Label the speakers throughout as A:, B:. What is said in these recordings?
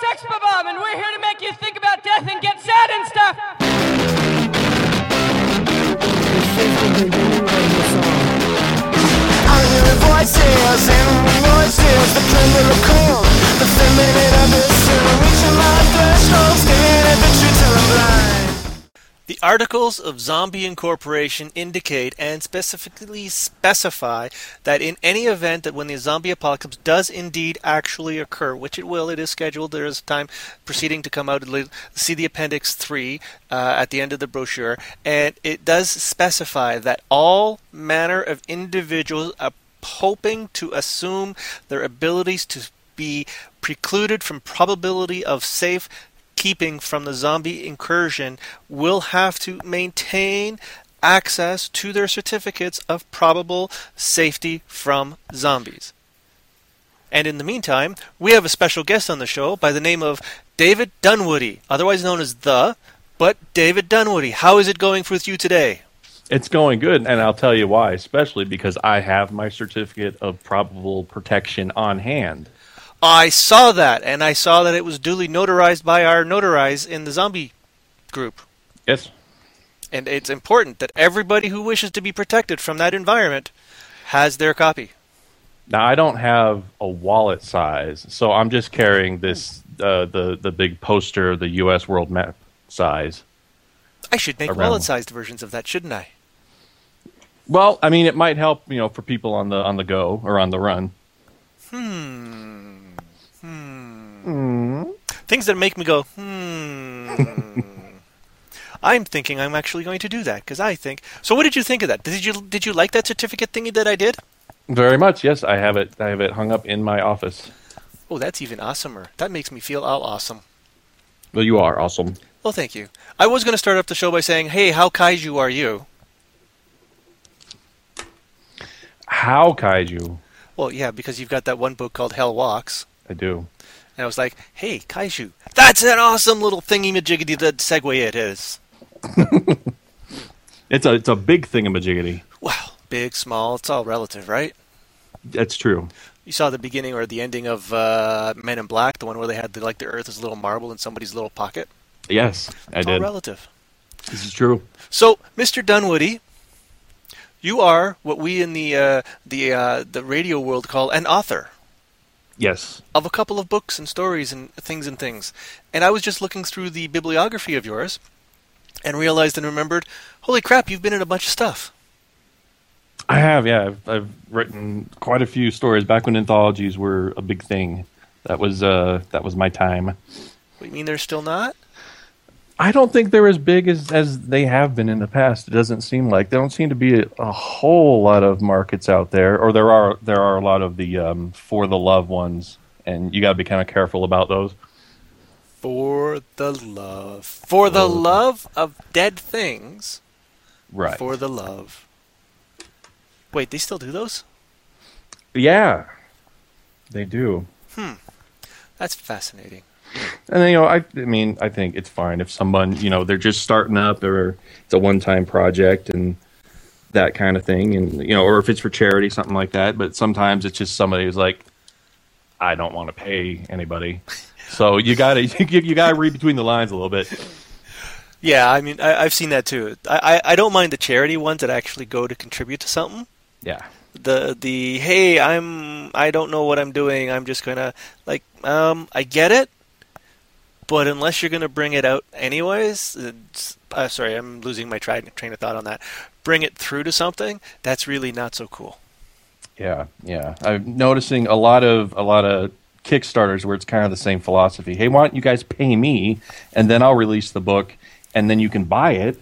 A: Sex Bomb, and we're here to make you think about death and get sad and stuff.
B: I'm hearing voices, animal voices, the lyrical, the feminine abyss, reaching my threshold, staring at the truth till I'm blind.
C: The Articles of Zombie Incorporation indicate and specifically specify that in any event that when the zombie apocalypse does indeed actually occur, which it will, it is scheduled, there is time proceeding to come out, see the Appendix 3 at the end of the brochure, and it does specify that all manner of individuals are hoping to assume their abilities to be precluded from probability of safe keeping from the zombie incursion will have to maintain access to their certificates of probable safety from zombies. And in the meantime, we have a special guest on the show by the name of David Dunwoody, otherwise known as David Dunwoody. How is it going with you today?
D: It's going good, and I'll tell you why, especially because I have my certificate of probable protection on hand.
C: I saw that, and I saw that it was duly notarized by our notarize in the zombie group.
D: Yes.
C: And it's important that everybody who wishes to be protected from that environment has their copy.
D: Now, I don't have a wallet size, so I'm just carrying this, the big poster, the U.S. world map size.
C: I should make wallet-sized versions of that, shouldn't I?
D: Well, I mean, it might help, for people on the go or on the run. Things
C: that make me go, I'm thinking I'm actually going to do that, because I think... So what did you think of that? Did you like that certificate thingy that I did?
D: Very much, yes. I have it hung up in my office.
C: Oh, that's even awesomer. That makes me feel all awesome.
D: Well, you are awesome.
C: Well, thank you. I was going to start up the show by saying, hey, how kaiju are you?
D: How kaiju?
C: Well, yeah, because you've got that one book called Hell Walks.
D: I do.
C: And I was like, hey, kaiju. That's an awesome little thingy-majiggity that segue it is.
D: It's a big thingy-majiggity.
C: Well, big, small, it's all relative, right?
D: That's true.
C: You saw the beginning or the ending of Men in Black, the one where they had the Earth as a little marble in somebody's little pocket?
D: Yes, I did.
C: It's all relative.
D: This is true.
C: So, Mr. Dunwoody, you are what we in the radio world call an author.
D: Yes.
C: Of a couple of books and stories and things. And I was just looking through the bibliography of yours and realized and remembered, holy crap, you've been in a bunch of stuff.
D: I have, yeah. I've written quite a few stories back when anthologies were a big thing. That was my time.
C: What, you mean they're still not?
D: I don't think they're as big as they have been in the past. It doesn't seem like. There don't seem to be a whole lot of markets out there, or there are a lot of the for the love ones, and you got to be kind of careful about those.
C: For the love of dead things.
D: Right.
C: For the love. Wait, they still do those?
D: Yeah, they do.
C: That's fascinating.
D: And then, I think it's fine if someone, they're just starting up, or it's a one-time project and that kind of thing, and or if it's for charity, something like that. But sometimes it's just somebody who's like, I don't want to pay anybody, so you gotta read between the lines a little bit.
C: Yeah, I mean, I've seen that too. I don't mind the charity ones that actually go to contribute to something.
D: Yeah.
C: The hey, I don't know what I'm doing. I'm just gonna I get it. But unless you're going to bring it out anyways, sorry, I'm losing my train of thought on that. Bring it through to something, that's really not so cool.
D: Yeah. I'm noticing a lot of Kickstarters where it's kind of the same philosophy. Hey, why don't you guys pay me, and then I'll release the book, and then you can buy it.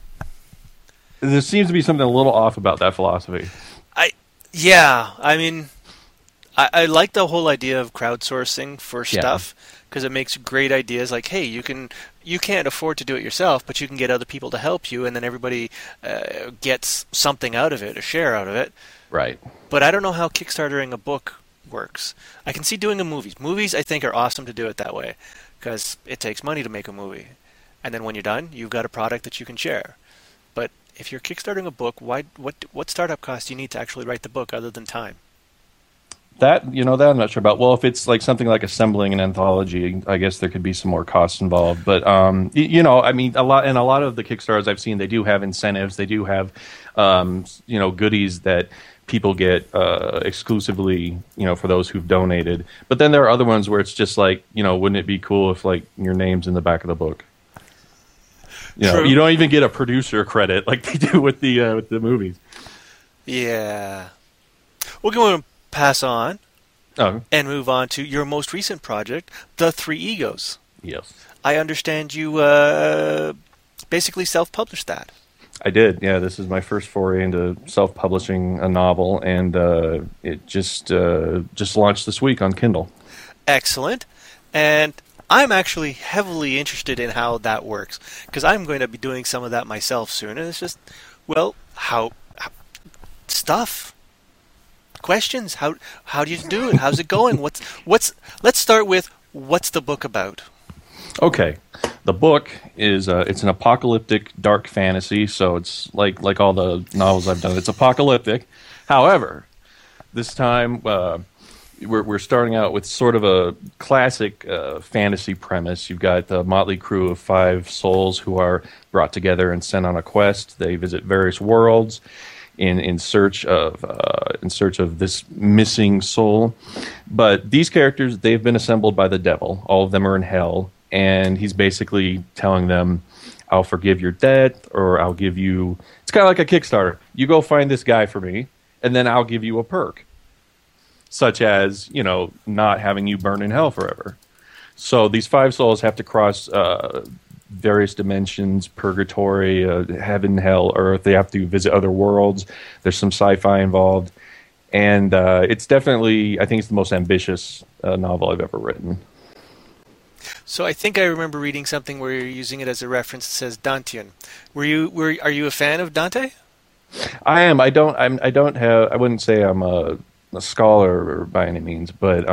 D: There seems to be something a little off about that philosophy.
C: I like the whole idea of crowdsourcing for stuff. Because it makes great ideas like, hey, you can't afford to do it yourself, but you can get other people to help you, and then everybody gets something out of it, a share out of it.
D: Right.
C: But I don't know how Kickstartering a book works. I can see doing a movie. Movies, I think, are awesome to do it that way, because it takes money to make a movie. And then when you're done, you've got a product that you can share. But if you're Kickstarting a book, what startup cost do you need to actually write the book other than time?
D: That that I'm not sure about. Well, if it's like something like assembling an anthology, I guess there could be some more costs involved. But I mean, a lot of the Kickstarters I've seen, they do have incentives. They do have goodies that people get exclusively for those who've donated. But then there are other ones where it's just like wouldn't it be cool if like your name's in the back of the book? You don't even get a producer credit like they do with the movies.
C: Yeah, we're going to pass on and move on to your most recent project, The Three Egos.
D: Yes.
C: I understand you basically self-published that.
D: I did, yeah. This is my first foray into self-publishing a novel, and it just launched this week on Kindle.
C: Excellent. And I'm actually heavily interested in how that works, because I'm going to be doing some of that myself soon, and it's just, how stuff. Questions. How do you do it? How's it going? Let's start with what's the book about?
D: Okay, the book is it's an apocalyptic dark fantasy, so it's like all the novels I've done. It's apocalyptic. However, this time we're starting out with sort of a classic fantasy premise. You've got the motley crew of 5 souls who are brought together and sent on a quest. They visit various worlds in search of this missing soul. But these characters, they've been assembled by the devil. All of them are in hell, and he's basically telling them, I'll forgive your debt, or I'll give you... It's kind of like a Kickstarter. You go find this guy for me, and then I'll give you a perk. Such as, not having you burn in hell forever. So these 5 souls have to cross various dimensions, purgatory, heaven, hell, earth. They have to visit other worlds. There's some sci-fi involved. And it's definitely, I think it's the most ambitious novel I've ever written.
C: So I think I remember reading something where you're using it as a reference that says Dantean. Are you a fan of Dante?
D: I am. I wouldn't say I'm a scholar by any means, but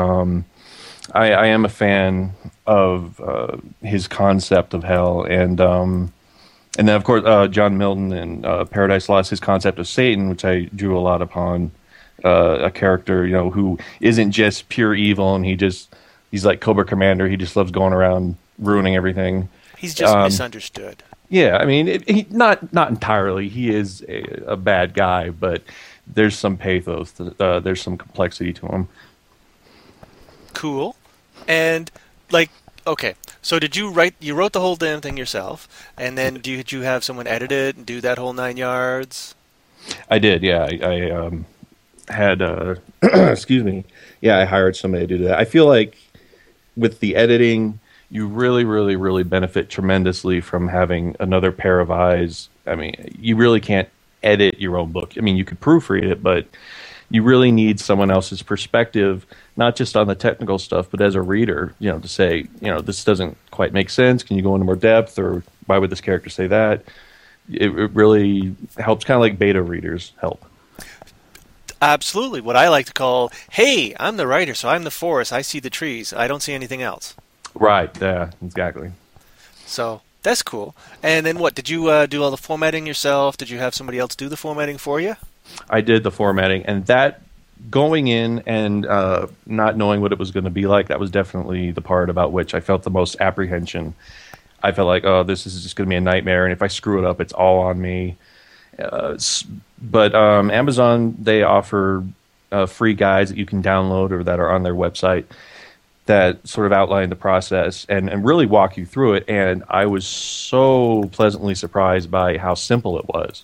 D: I am a fan of his concept of hell, and then of course John Milton in Paradise Lost, his concept of Satan, which I drew a lot upon, a character who isn't just pure evil, and he's like Cobra Commander. He just loves going around ruining everything.
C: He's just misunderstood.
D: Yeah, I mean, he not entirely. He is a bad guy, but there's some pathos. There's some complexity to him.
C: Cool. And okay, so you wrote the whole damn thing yourself, and then did you have someone edit it and do that whole 9 yards? I did, yeah. I had excuse me. Yeah, I hired somebody to do that. I feel like with the editing, you really, really, really benefit tremendously from having another pair of eyes. I mean, you really can't edit your own book. I mean, you could proofread it, but you really need someone else's perspective, not just on the technical stuff, but as a reader, to say, this doesn't quite make sense. Can you go into more depth, or why would this character say that? It really helps, kind of like beta readers help. Absolutely. What I like to call, hey, I'm the writer, so I'm the forest. I see the trees. I don't see anything else. Right. Yeah, exactly. So that's cool. And then what? Did you do all the formatting yourself? Did you have somebody else do the formatting for you? I did the formatting, and that going in and not knowing what it was going to be like, that was definitely the part about which I felt the most apprehension. I felt like, oh, this is just going to be a nightmare, and if I screw it up, it's all on me. But Amazon, they offer free guides that you can download or that are on their website that sort of outline the process and really walk you through it, and I was so pleasantly surprised by how simple it was.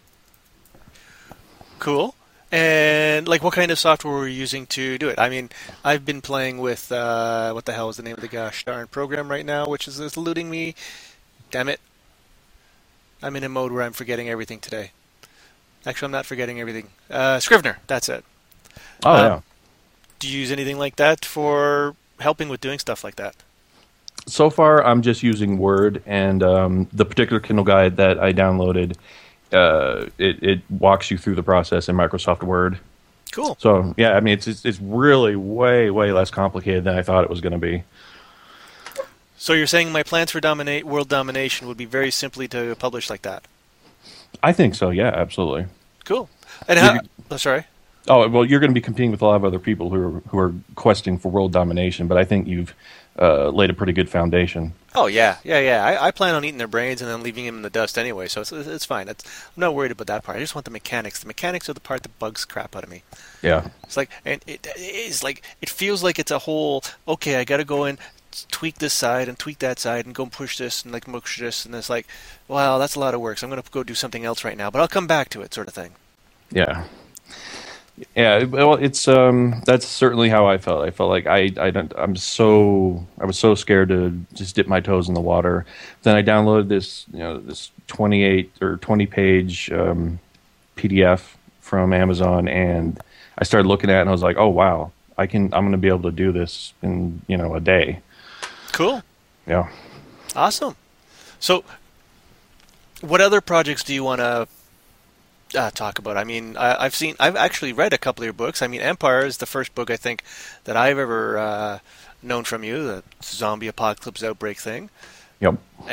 C: Cool. And what kind of software were you using to do it? I mean, I've been playing with what the hell is the name of the gosh darn program right now, which is eluding me. Damn it! I'm in a mode where I'm forgetting everything today. Actually, I'm not forgetting everything. Scrivener, that's it. Oh yeah. Do you use anything like that for helping with doing stuff like that? So far, I'm just using Word, and the particular Kindle guide that I downloaded. It walks you through the process in Microsoft Word. Cool. So yeah, I mean it's really way less complicated than I thought it was going to be. So you're saying my plans for world domination would be very simply to publish like that? I think so. Yeah, absolutely. Cool. And how? Sorry.
D: Oh well, you're going to be competing with a lot of other people who are questing for world domination, but I think you've laid a pretty good foundation.
C: Oh yeah. I plan on eating their brains and then leaving them in the dust anyway, so it's fine. I'm not worried about that part. I just want the mechanics. The mechanics are the part that bugs crap out of me.
D: Yeah.
C: It's like, and it's like, it feels like it's a whole. Okay, I got to go in, tweak this side and tweak that side and go push this and like push this, and it's like, wow, that's a lot of work. So I'm going to go do something else right now, but I'll come back to it, sort of thing.
D: Yeah. Yeah, well, it's that's certainly how I felt. I felt like I was so scared to just dip my toes in the water. Then I downloaded this 28 or 20 page PDF from Amazon, and I started looking at it, and I was like, oh wow, I'm going to be able to do this in a day.
C: Cool.
D: Yeah.
C: Awesome. So, what other projects do you want to talk about? I mean, I've actually read a couple of your books. I mean, Empire is the first book I think that I've ever known from you, the zombie apocalypse outbreak thing.
D: Yep.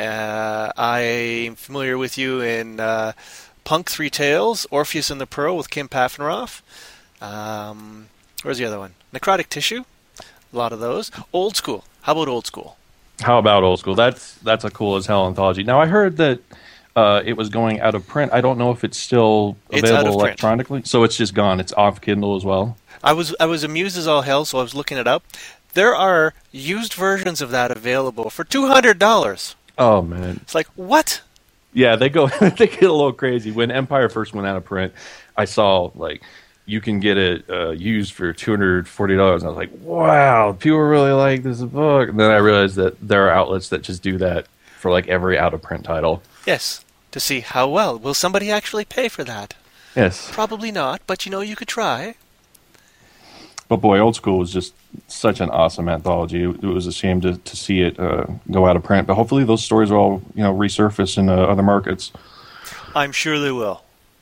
C: I'm familiar with you in Punk Three Tales, Orpheus and the Pearl with Kim Paffenroth. Where's the other one? Necrotic Tissue. A lot of those. Old School. How about Old School?
D: How about Old School? That's a cool as hell anthology. Now I heard that it was going out of print. I don't know if it's still available electronically. So it's just gone. It's off Kindle as well.
C: I was amused as all hell, so I was looking it up. There are used versions of that available for $200.
D: Oh man.
C: It's like, what?
D: Yeah, they get a little crazy. When Empire first went out of print, I saw like you can get it used for $240. And I was like, wow, people really like this book. And then I realized that there are outlets that just do that for like every out of print title.
C: Yes, to see how well. Will somebody actually pay for that?
D: Yes.
C: Probably not, but you could try.
D: But boy, Old School was just such an awesome anthology. It was a shame to see it go out of print. But hopefully those stories will all resurface in other markets.
C: I'm sure they will.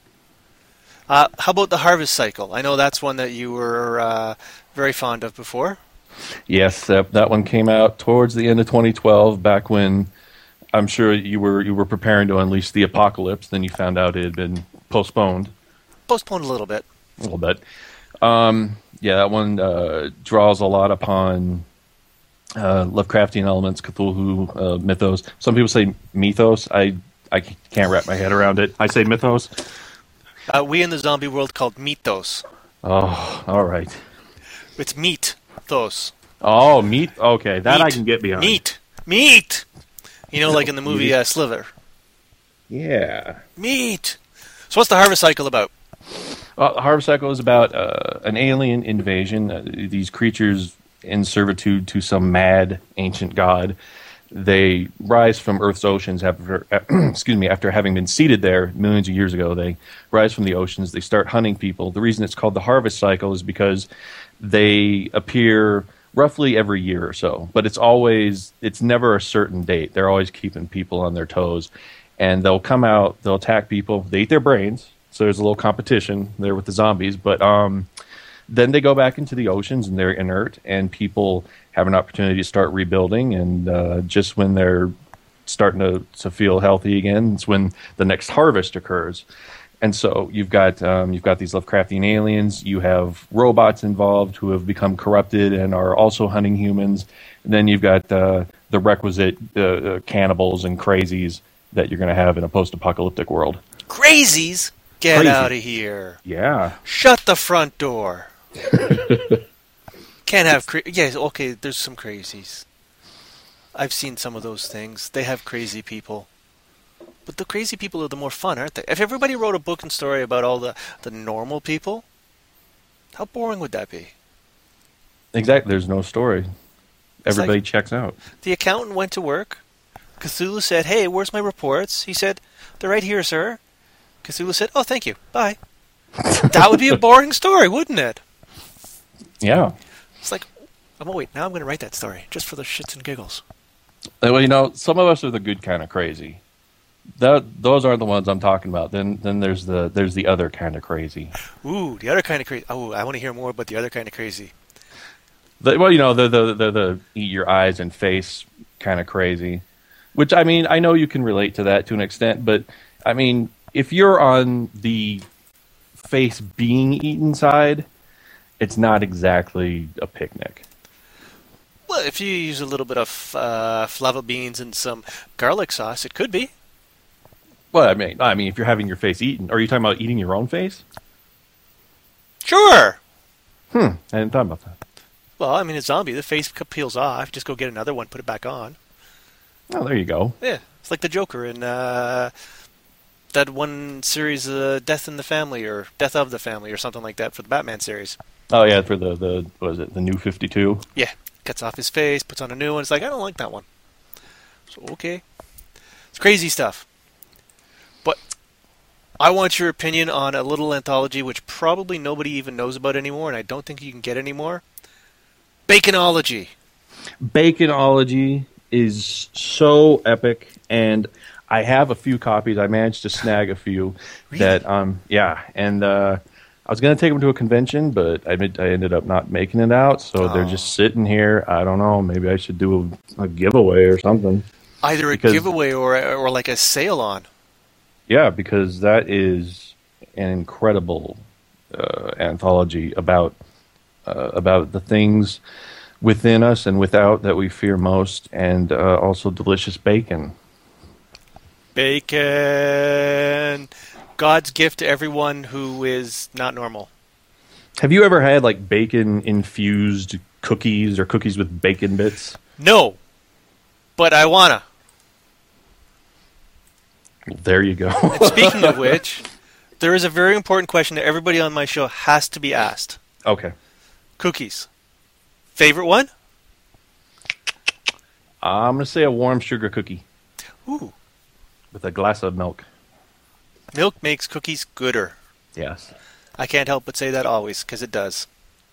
C: How about the Harvest Cycle? I know that's one that you were very fond of before.
D: Yes, that one came out towards the end of 2012, back when I'm sure you were preparing to unleash the apocalypse. Then you found out it had been postponed.
C: Postponed a little bit.
D: A little bit. Yeah, that one draws a lot upon Lovecraftian elements, Cthulhu mythos. Some people say mythos. I can't wrap my head around it. I say mythos.
C: We in the zombie world called mythos.
D: Oh, all right.
C: It's meat-thos.
D: Oh, meat? Okay, that
C: meat.
D: I can get behind.
C: Meat! Like in the movie Slither.
D: Yeah.
C: Meat! So what's the Harvest Cycle about?
D: The Harvest Cycle is about an alien invasion. These creatures in servitude to some mad ancient god. They rise from Earth's oceans after having been seeded there millions of years ago. They rise from the oceans. They start hunting people. The reason it's called the Harvest Cycle is because they appear roughly every year or so, but it's never a certain date. They're always keeping people on their toes, and they'll come out, they'll attack people, they eat their brains, so there's a little competition there with the zombies, but then they go back into the oceans and they're inert, and people have an opportunity to start rebuilding, and just when they're starting to feel healthy again, it's when the next harvest occurs. And so you've got these Lovecraftian aliens. You have robots involved who have become corrupted and are also hunting humans. And then you've got the requisite cannibals and crazies that you're going to have in a post-apocalyptic world.
C: Crazies? Get out of here!
D: Yeah.
C: Shut the front door. Can't have yes. Okay, there's some crazies. I've seen some of those things. They have crazy people. But the crazy people are the more fun, aren't they? If everybody wrote a book and story about all the normal people, how boring would that be?
D: Exactly. There's no story. Everybody checks out.
C: The accountant went to work. Cthulhu said, "Hey, where's my reports?" He said, "They're right here, sir." Cthulhu said, "Oh, thank you. Bye." That would be a boring story, wouldn't it?
D: Yeah.
C: It's like, wait, now I'm going to write that story just for the shits and giggles.
D: Well, some of us are the good kind of crazy. Those aren't the ones I'm talking about. Then there's the other kind of crazy.
C: Ooh, the other kind of crazy. Oh, I want to hear more about the other kind of crazy.
D: They're the eat your eyes and face kind of crazy. Which, I mean, I know you can relate to that to an extent, but I mean, if you're on the face being eaten side, it's not exactly a picnic.
C: Well, if you use a little bit of fava beans and some garlic sauce, it could be.
D: Well, I mean, if you're having your face eaten, are you talking about eating your own face?
C: Sure.
D: I hadn't thought about that.
C: Well, I mean, a zombie, the face peels off. Just go get another one, put it back on.
D: Oh, there you go.
C: Yeah, it's like the Joker in that one series, Death in the Family or Death of the Family or something like that for the Batman series.
D: Oh yeah, for the what is it, the New 52?
C: Yeah, cuts off his face, puts on a new one. It's like, I don't like that one. So, okay. It's crazy stuff. But I want your opinion on a little anthology which probably nobody even knows about anymore, and I don't think you can get anymore. Baconology.
D: Baconology is so epic, and I have a few copies. I managed to snag a few.
C: Really?
D: That and I was going to take them to a convention, but I ended up not making it out, so they're just sitting here. I don't know, maybe I should do a giveaway or something.
C: Either a giveaway or like a sale on.
D: Yeah, because that is an incredible anthology about the things within us and without that we fear most, and also delicious bacon.
C: Bacon. God's gift to everyone who is not normal.
D: Have you ever had like bacon-infused cookies or cookies with bacon bits?
C: No, but I wanna.
D: There you go.
C: And speaking of which, there is a very important question that everybody on my show has to be asked.
D: Okay.
C: Cookies. Favorite one?
D: I'm going to say a warm sugar cookie.
C: Ooh.
D: With a glass of milk.
C: Milk makes cookies gooder.
D: Yes.
C: I can't help but say that always, because it does.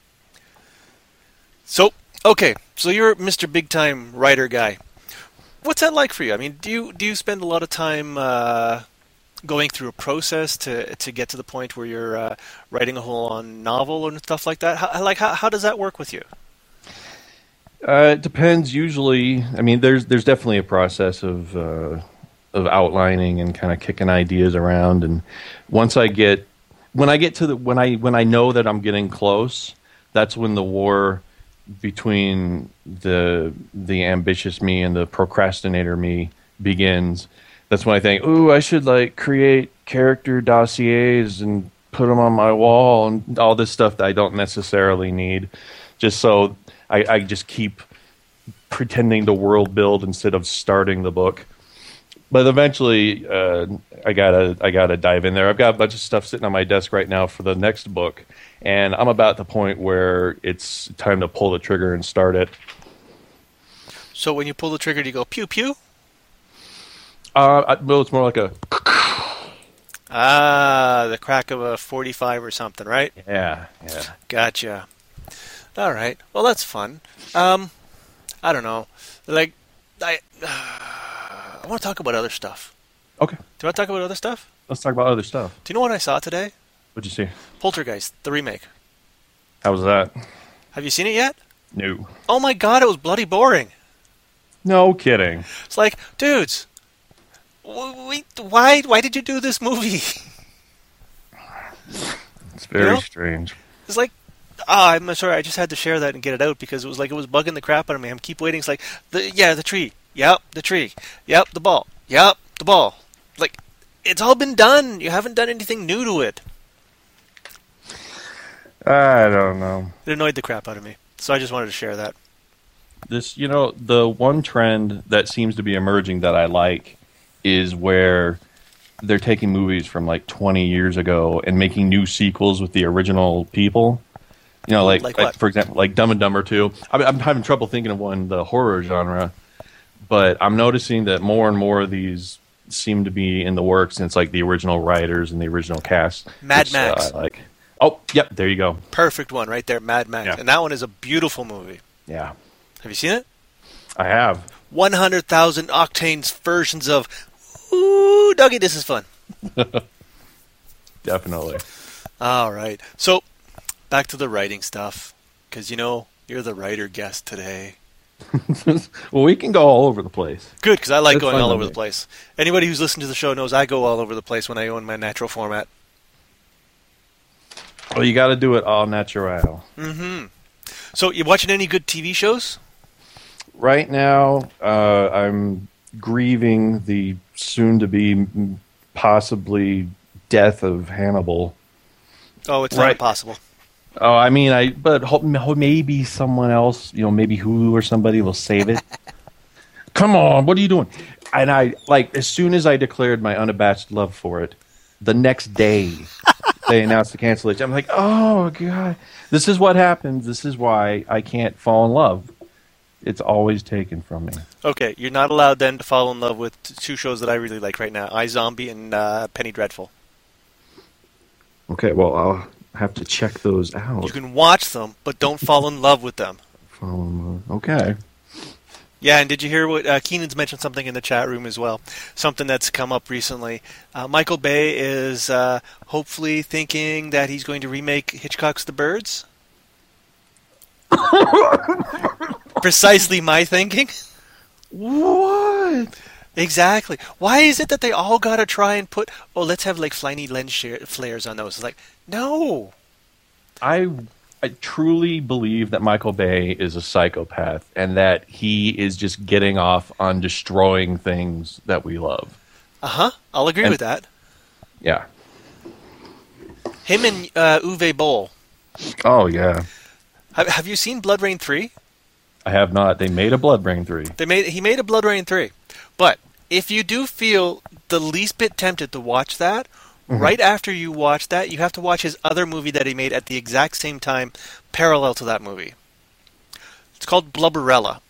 C: So, okay. So you're Mr. Big Time writer guy. What's that like for you? I mean, do you spend a lot of time going through a process to get to the point where you're writing a whole novel and stuff like that? How does that work with you?
D: It depends. Usually, I mean, there's definitely a process of outlining and kind of kicking ideas around. And when I know that I'm getting close, that's when the war between the ambitious me and the procrastinator me begins. That's when I think, ooh, I should like create character dossiers and put them on my wall and all this stuff that I don't necessarily need, just so I just keep pretending to world build instead of starting the book. But eventually, I gotta dive in there. I've got a bunch of stuff sitting on my desk right now for the next book, and I'm about the point where it's time to pull the trigger and start it.
C: So when you pull the trigger, do you go pew pew?
D: Well, it's more like a
C: the crack of a 45 or something, right?
D: yeah.
C: Gotcha. All right. Well, that's fun. I don't know. Like, I want to talk about other stuff.
D: Okay.
C: Do you want to talk about other stuff?
D: Let's talk about other stuff.
C: Do you know what I saw today?
D: What'd you see?
C: Poltergeist, the remake.
D: How was that?
C: Have you seen it yet?
D: No.
C: Oh my god, it was bloody boring.
D: No kidding.
C: It's like, dudes, why did you do this movie?
D: It's very
C: You know?
D: strange.
C: It's like, I'm sorry, I just had to share that and get it out because it was bugging the crap out of me. I'm keep waiting. It's like, the tree. Yep, the tree. Yep, the ball. Yep, the ball. Like, it's all been done. You haven't done anything new to it.
D: I don't know.
C: It annoyed the crap out of me. So I just wanted to share that.
D: The one trend that seems to be emerging that I like is where they're taking movies from like 20 years ago and making new sequels with the original people. You know, like
C: what?
D: For example, like Dumb and Dumber 2. I'm having trouble thinking of one in the horror genre, but I'm noticing that more and more of these seem to be in the works, and it's like the original writers and the original cast.
C: Mad Max.
D: I like. Oh, yep, there you go.
C: Perfect one right there, Mad Max.
D: Yeah.
C: And that one is a beautiful movie.
D: Yeah,
C: Have you seen it?
D: I have.
C: 100,000 octanes versions of, ooh, Dougie, this is fun.
D: Definitely.
C: All right. So, back to the writing stuff. Because, you're the writer guest today.
D: Well, we can go all over the place.
C: Good, because I like
D: That's
C: going
D: fun
C: all
D: with
C: over
D: me.
C: the place. Anybody who's listened to the show knows I go all over the place when I own my natural format.
D: Well, you got to do it all natural.
C: So, you watching any good TV shows?
D: Right now, I'm grieving the soon-to-be possibly death of Hannibal.
C: Oh, it's not impossible.
D: Oh, I mean, maybe someone else, maybe Hulu or somebody will save it. Come on, what are you doing? And as soon as I declared my unabashed love for it, the next day they announced the cancellation. I'm like, oh god, this is what happens. This is why I can't fall in love. It's always taken from me.
C: Okay, you're not allowed then to fall in love with two shows that I really like right now: iZombie and Penny Dreadful.
D: Okay, well, I'll have to check those out.
C: You can watch them, but don't fall in love with them.
D: Fall in love. Okay.
C: Yeah, and did you hear what Keenan's mentioned something in the chat room as well? Something that's come up recently. Michael Bay is hopefully thinking that he's going to remake Hitchcock's The Birds. Precisely my thinking.
D: What?
C: Exactly. Why is it that they all got to try and put, let's have like fliny lens flares on those? It's like, no.
D: I truly believe that Michael Bay is a psychopath and that he is just getting off on destroying things that we love.
C: I'll agree with that.
D: Yeah.
C: Him and Uwe Boll.
D: Oh, yeah.
C: Have you seen Blood Rain 3?
D: I have not. They made a Blood Rain 3.
C: He made a Blood Rain 3. But if you do feel the least bit tempted to watch that, right after you watch that, you have to watch his other movie that he made at the exact same time, parallel to that movie. It's called Blubberella.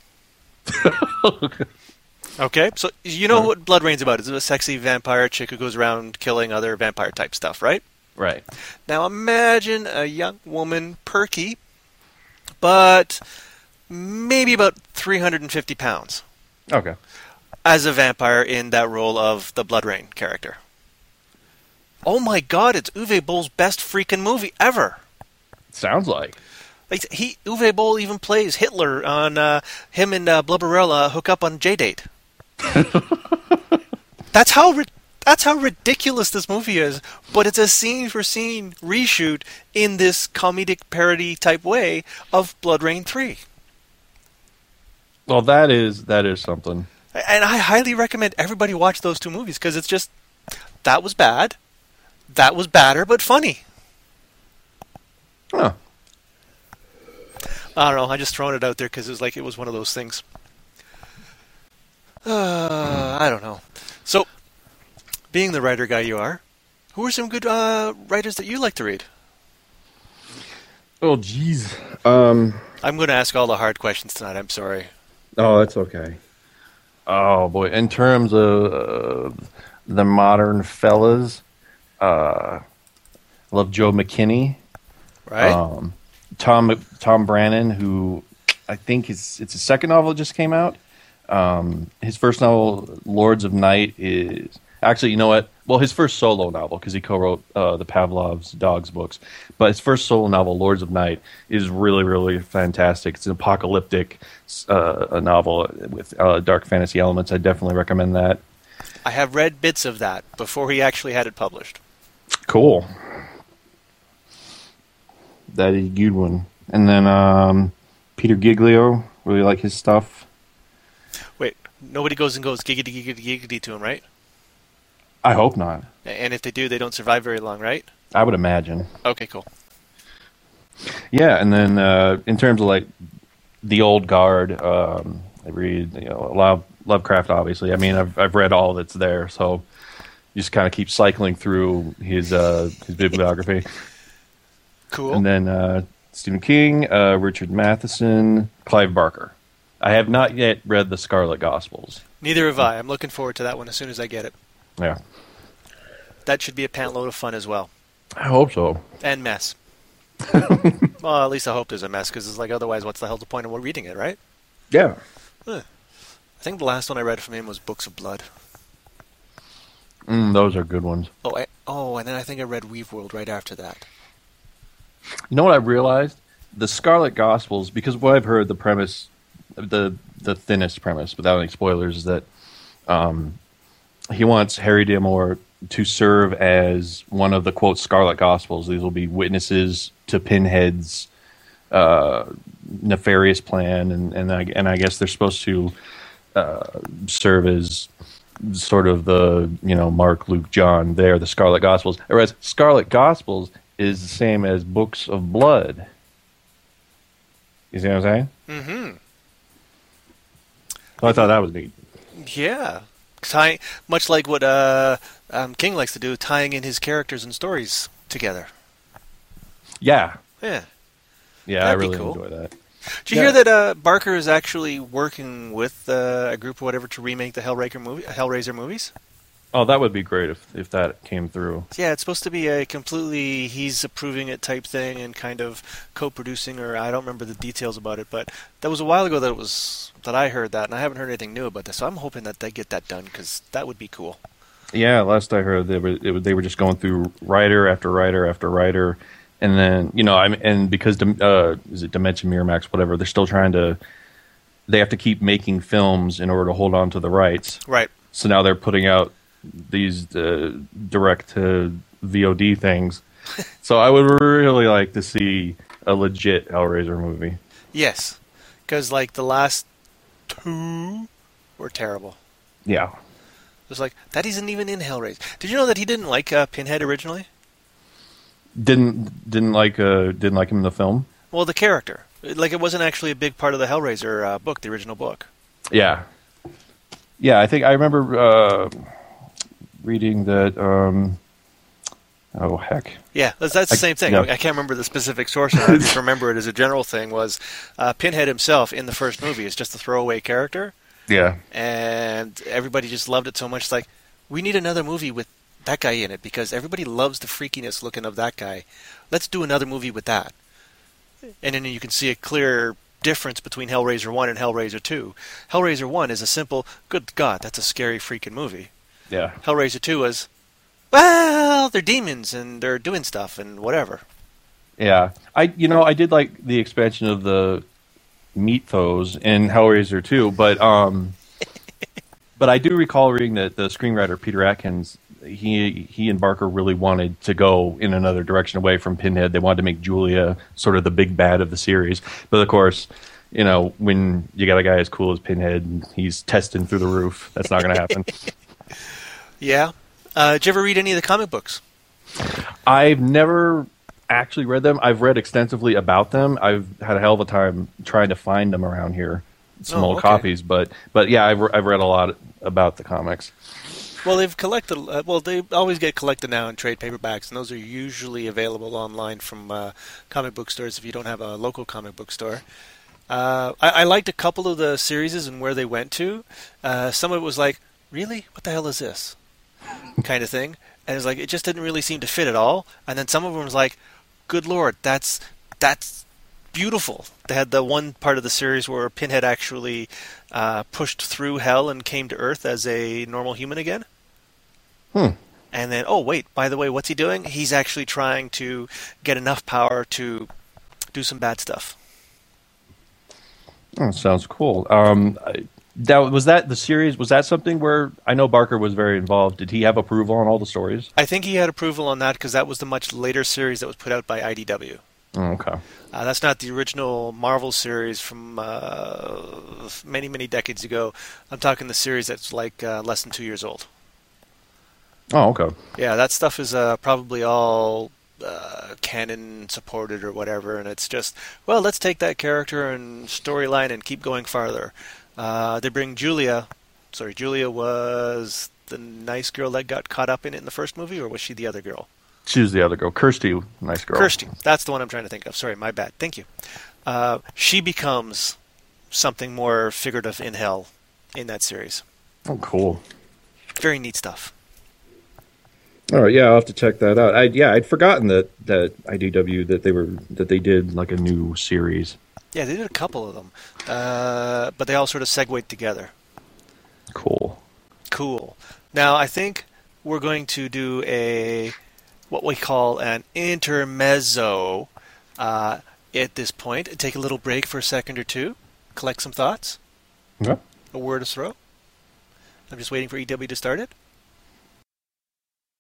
C: Okay, so you know what Blood Rain's about. It's a sexy vampire chick who goes around killing other vampire-type stuff, right?
D: Right.
C: Now imagine a young woman, perky, but maybe about 350 pounds.
D: Okay.
C: As a vampire in that role of the Blood Rain character. Oh my god, it's Uwe Boll's best freaking movie ever.
D: Sounds like.
C: Uwe Boll even plays Hitler on him and Blubberella hook up on J-Date. That's how ridiculous this movie is, but it's a scene-for-scene reshoot in this comedic parody type way of Blood Rain 3.
D: Well, that is something.
C: And I highly recommend everybody watch those two movies because it's just, that was bad, that was badder, but funny.
D: Huh.
C: I don't know, I just thrown it out there because it was one of those things. I don't know. So, being the writer guy you are, who are some good writers that you like to read?
D: Oh, jeez.
C: I'm going to ask all the hard questions tonight, I'm sorry.
D: Oh, that's okay. Oh, boy. In terms of the modern fellas, I love Joe McKinney.
C: Right.
D: Tom Brannan, who I think it's his second novel just came out. His first novel, Lords of Night, is... Actually, you know what? Well, his first solo novel, because he co-wrote the Pavlov's Dogs books. But his first solo novel, Lords of Night, is really, really fantastic. It's an apocalyptic a novel with dark fantasy elements. I definitely recommend that.
C: I have read bits of that before he actually had it published.
D: Cool. That is a good one. And then Peter Giglio, really like his stuff.
C: Wait, nobody goes giggity, giggity, giggity to him, right?
D: I hope not.
C: And if they do, they don't survive very long, right?
D: I would imagine.
C: Okay, cool.
D: Yeah, and then in terms of the old guard, I read Lovecraft. Obviously, I mean I've read all that's there, so you just kind of keep cycling through his bibliography.
C: Cool.
D: And then Stephen King, Richard Matheson, Clive Barker. I have not yet read the Scarlet Gospels.
C: Neither have I. I'm looking forward to that one as soon as I get it.
D: Yeah.
C: That should be a pant load of fun as well.
D: I hope so.
C: And mess. Well, at least I hope there's a mess, because it's otherwise, what's the hell's the point of reading it, right?
D: Yeah.
C: I think the last one I read from him was Books of Blood.
D: Those are good ones.
C: And then I think I read Weaveworld right after that.
D: You know what I realized? The Scarlet Gospels, because what I've heard, the premise, the thinnest premise, without any spoilers, is that he wants Harry D'Amour to serve as one of the quote Scarlet Gospels. These will be witnesses to Pinhead's nefarious plan, and I guess they're supposed to serve as sort of the Mark, Luke, John. They're the Scarlet Gospels, whereas Scarlet Gospels is the same as books of blood. You see what I'm saying?
C: Mm-hmm.
D: Well, I thought that was neat.
C: Yeah. Much like what King likes to do, tying in his characters and stories together.
D: Yeah.
C: Yeah.
D: Yeah,
C: That'd
D: I
C: be
D: really
C: cool.
D: enjoy that.
C: Did you hear that Barker is actually working with a group or whatever to remake the Hellraiser movies?
D: Oh, that would be great if that came through.
C: Yeah, it's supposed to be a completely he's approving it type thing and kind of co-producing, or I don't remember the details about it, but that was a while ago that I heard that, and I haven't heard anything new about this. So I'm hoping that they get that done because that would be cool.
D: Yeah, last I heard they were just going through writer after writer after writer, and then and because is it Dimension Miramax, whatever, they're still they have to keep making films in order to hold on to the rights.
C: Right.
D: So now they're putting out these direct to VOD things. So I would really like to see a legit Hellraiser movie.
C: Yes, because like the last two were terrible.
D: Yeah.
C: It was like that isn't even in Hellraiser. Did you know that he didn't like Pinhead originally?
D: Didn't like him in the film.
C: Well, the character, like it wasn't actually a big part of the Hellraiser book, the original book.
D: Yeah. Yeah, I think I remember reading that. Oh heck!
C: Yeah, that's the same thing.
D: Yeah.
C: I can't remember the specific source. I just remember it as a general thing. Was Pinhead himself in the first movie is just a throwaway character,
D: Yeah.
C: and everybody just loved it so much. It's like we need another movie with that guy in it because everybody loves the freakiness looking of that guy. Let's do another movie with that, and then you can see a clear difference between Hellraiser 1 and Hellraiser 2. Hellraiser 1 is a simple, good God, that's a scary freaking movie.
D: Yeah.
C: Hellraiser 2 was, well, they're demons and they're doing stuff and whatever.
D: Yeah. I did like the expansion of the Meat-Foes in Hellraiser 2, but I do recall reading that the screenwriter Peter Atkins, he and Barker really wanted to go in another direction away from Pinhead. They wanted to make Julia sort of the big bad of the series. But of course, when you got a guy as cool as Pinhead and he's testing through the roof, that's not going to happen.
C: Yeah. Did you ever read any of the comic books?
D: I've never actually read them. I've read extensively about them. I've had a hell of a time trying to find them around here. Some old copies, but yeah, I've read a lot about the comics.
C: Well, they've collected. They always get collected now in trade paperbacks, and those are usually available online from comic book stores if you don't have a local comic book store. I liked a couple of the series and where they went to. Some of it was like, really? What the hell is this? Kind of thing. And it's like, it just didn't really seem to fit at all. And then some of them was like, good Lord, that's beautiful. They had the one part of the series where Pinhead actually pushed through hell and came to Earth as a normal human again. And then, oh wait, by the way, what's he doing? He's actually trying to get enough power to do some bad stuff.
D: Oh, sounds cool. Was that the series? Was that something where I know Barker was very involved? Did he have approval on all the stories?
C: I think he had approval on that because that was the much later series that was put out by IDW.
D: Oh, okay.
C: That's not the original Marvel series from many, many decades ago. I'm talking the series that's like less than 2 years old.
D: Oh, okay.
C: Yeah, that stuff is probably all canon supported or whatever, and it's just, well, let's take that character and storyline and keep going farther. They bring Julia. Sorry, Julia was the nice girl that got caught up in it in the first movie, or was she the other girl?
D: She was the other girl. Kirsty, nice girl.
C: Kirsty, that's the one I'm trying to think of. Sorry, my bad. Thank you. She becomes something more figurative in hell in that series.
D: Oh, cool.
C: Very neat stuff.
D: All right, yeah, I'll have to check that out. I'd forgotten that IDW that they did like a new series.
C: Yeah, they did a couple of them, but they all sort of segued together.
D: Cool.
C: Now I think we're going to do what we call an intermezzo at this point. Take a little break for a second or two, collect some thoughts.
D: Yeah.
C: A word to throw. I'm just waiting for EW to start it.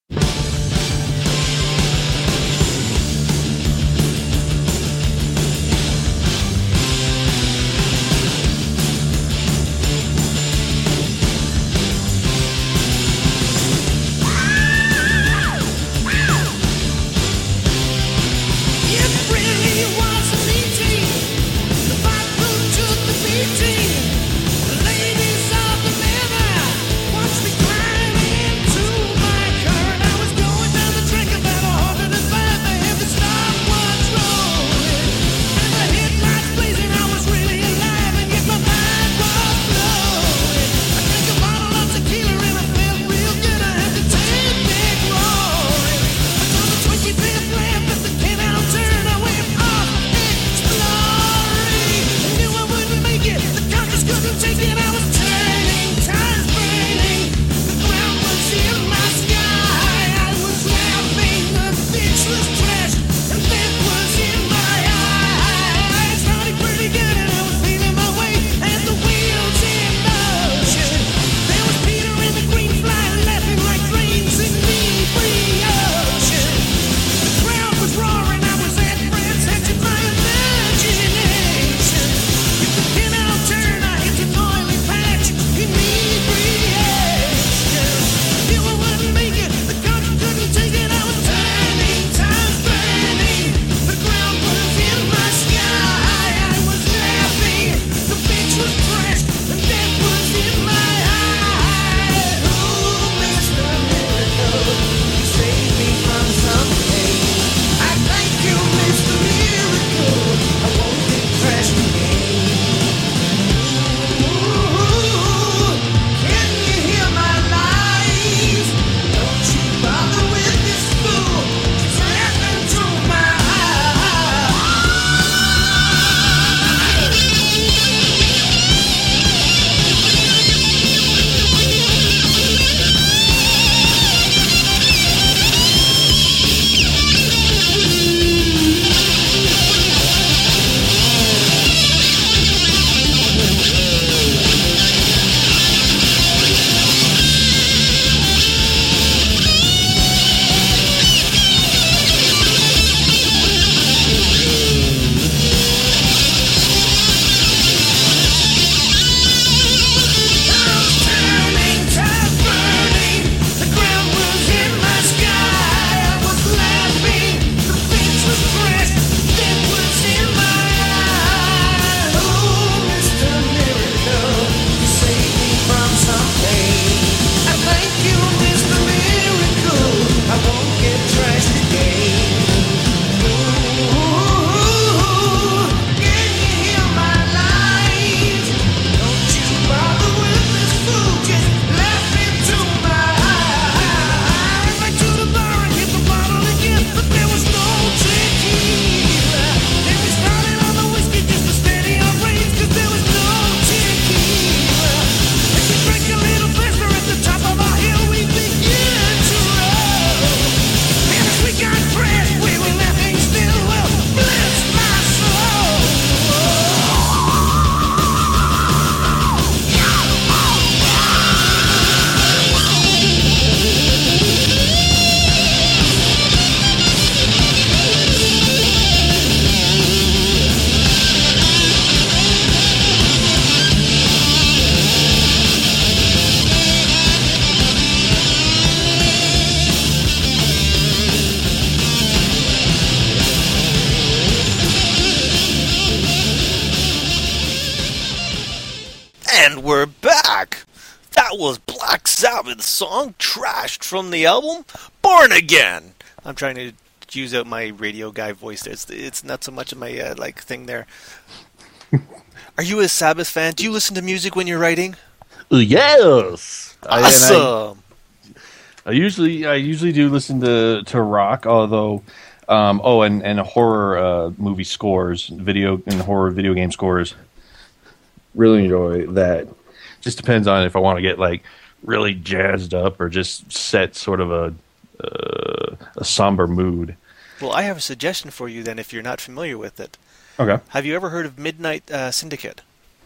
C: That was Black Sabbath's song, Trashed, from the album Born Again. I'm trying to use out my radio guy voice. It's not so much of my thing there. Are you a Sabbath fan? Do you listen to music when you're writing?
D: Yes.
C: Awesome.
D: I usually do listen to rock, although and horror movie scores, horror video game scores. Really enjoy that. Just depends on if I want to get like really jazzed up or just set sort of a somber mood.
C: Well, I have a suggestion for you then if you're not familiar with it.
D: Okay.
C: Have you ever heard of Midnight Syndicate?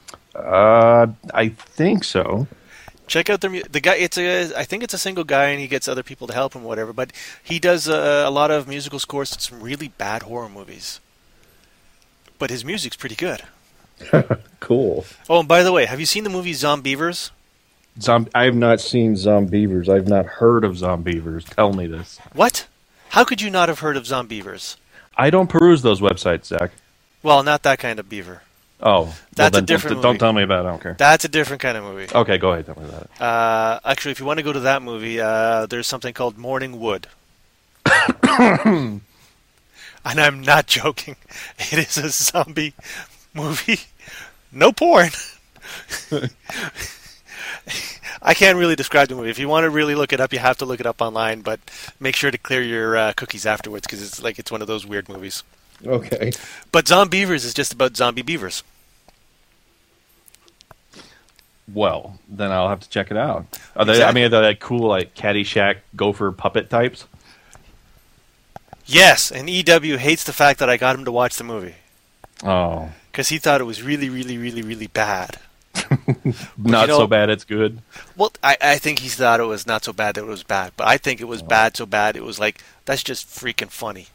D: I think so.
C: Check out the guy. I think it's a single guy, and he gets other people to help him, whatever. But he does a lot of musical scores to some really bad horror movies. But his music's pretty good.
D: Cool.
C: Oh, and by the way, have you seen the movie Zombievers?
D: I have not seen Zombievers. I've not heard of Zombievers. Tell me this.
C: What? How could you not have heard of Zombievers?
D: I don't peruse those websites, Zach.
C: Well, not that kind of beaver.
D: Oh,
C: that's a different movie.
D: Don't tell me about it. I don't care.
C: That's a different kind of movie.
D: Okay, go ahead. Tell me about it.
C: Actually, if you want to go to that movie, there's something called Morning Wood. And I'm not joking. It is a zombie movie. No porn. I can't really describe the movie. If you want to really look it up, you have to look it up online, but make sure to clear your cookies afterwards because it's one of those weird movies.
D: Okay.
C: But Zombievers is just about zombie beavers.
D: Well, then I'll have to check it out. Are they,
C: Exactly.
D: I mean, are they like cool, like Caddyshack gopher puppet types?
C: Yes, and EW hates the fact that I got him to watch the movie.
D: Oh.
C: Because he thought it was really, really, really, really bad.
D: Not so bad it's good.
C: Well, I think he thought it was not so bad that it was bad. But I think it was bad so bad it was like, that's just freaking funny.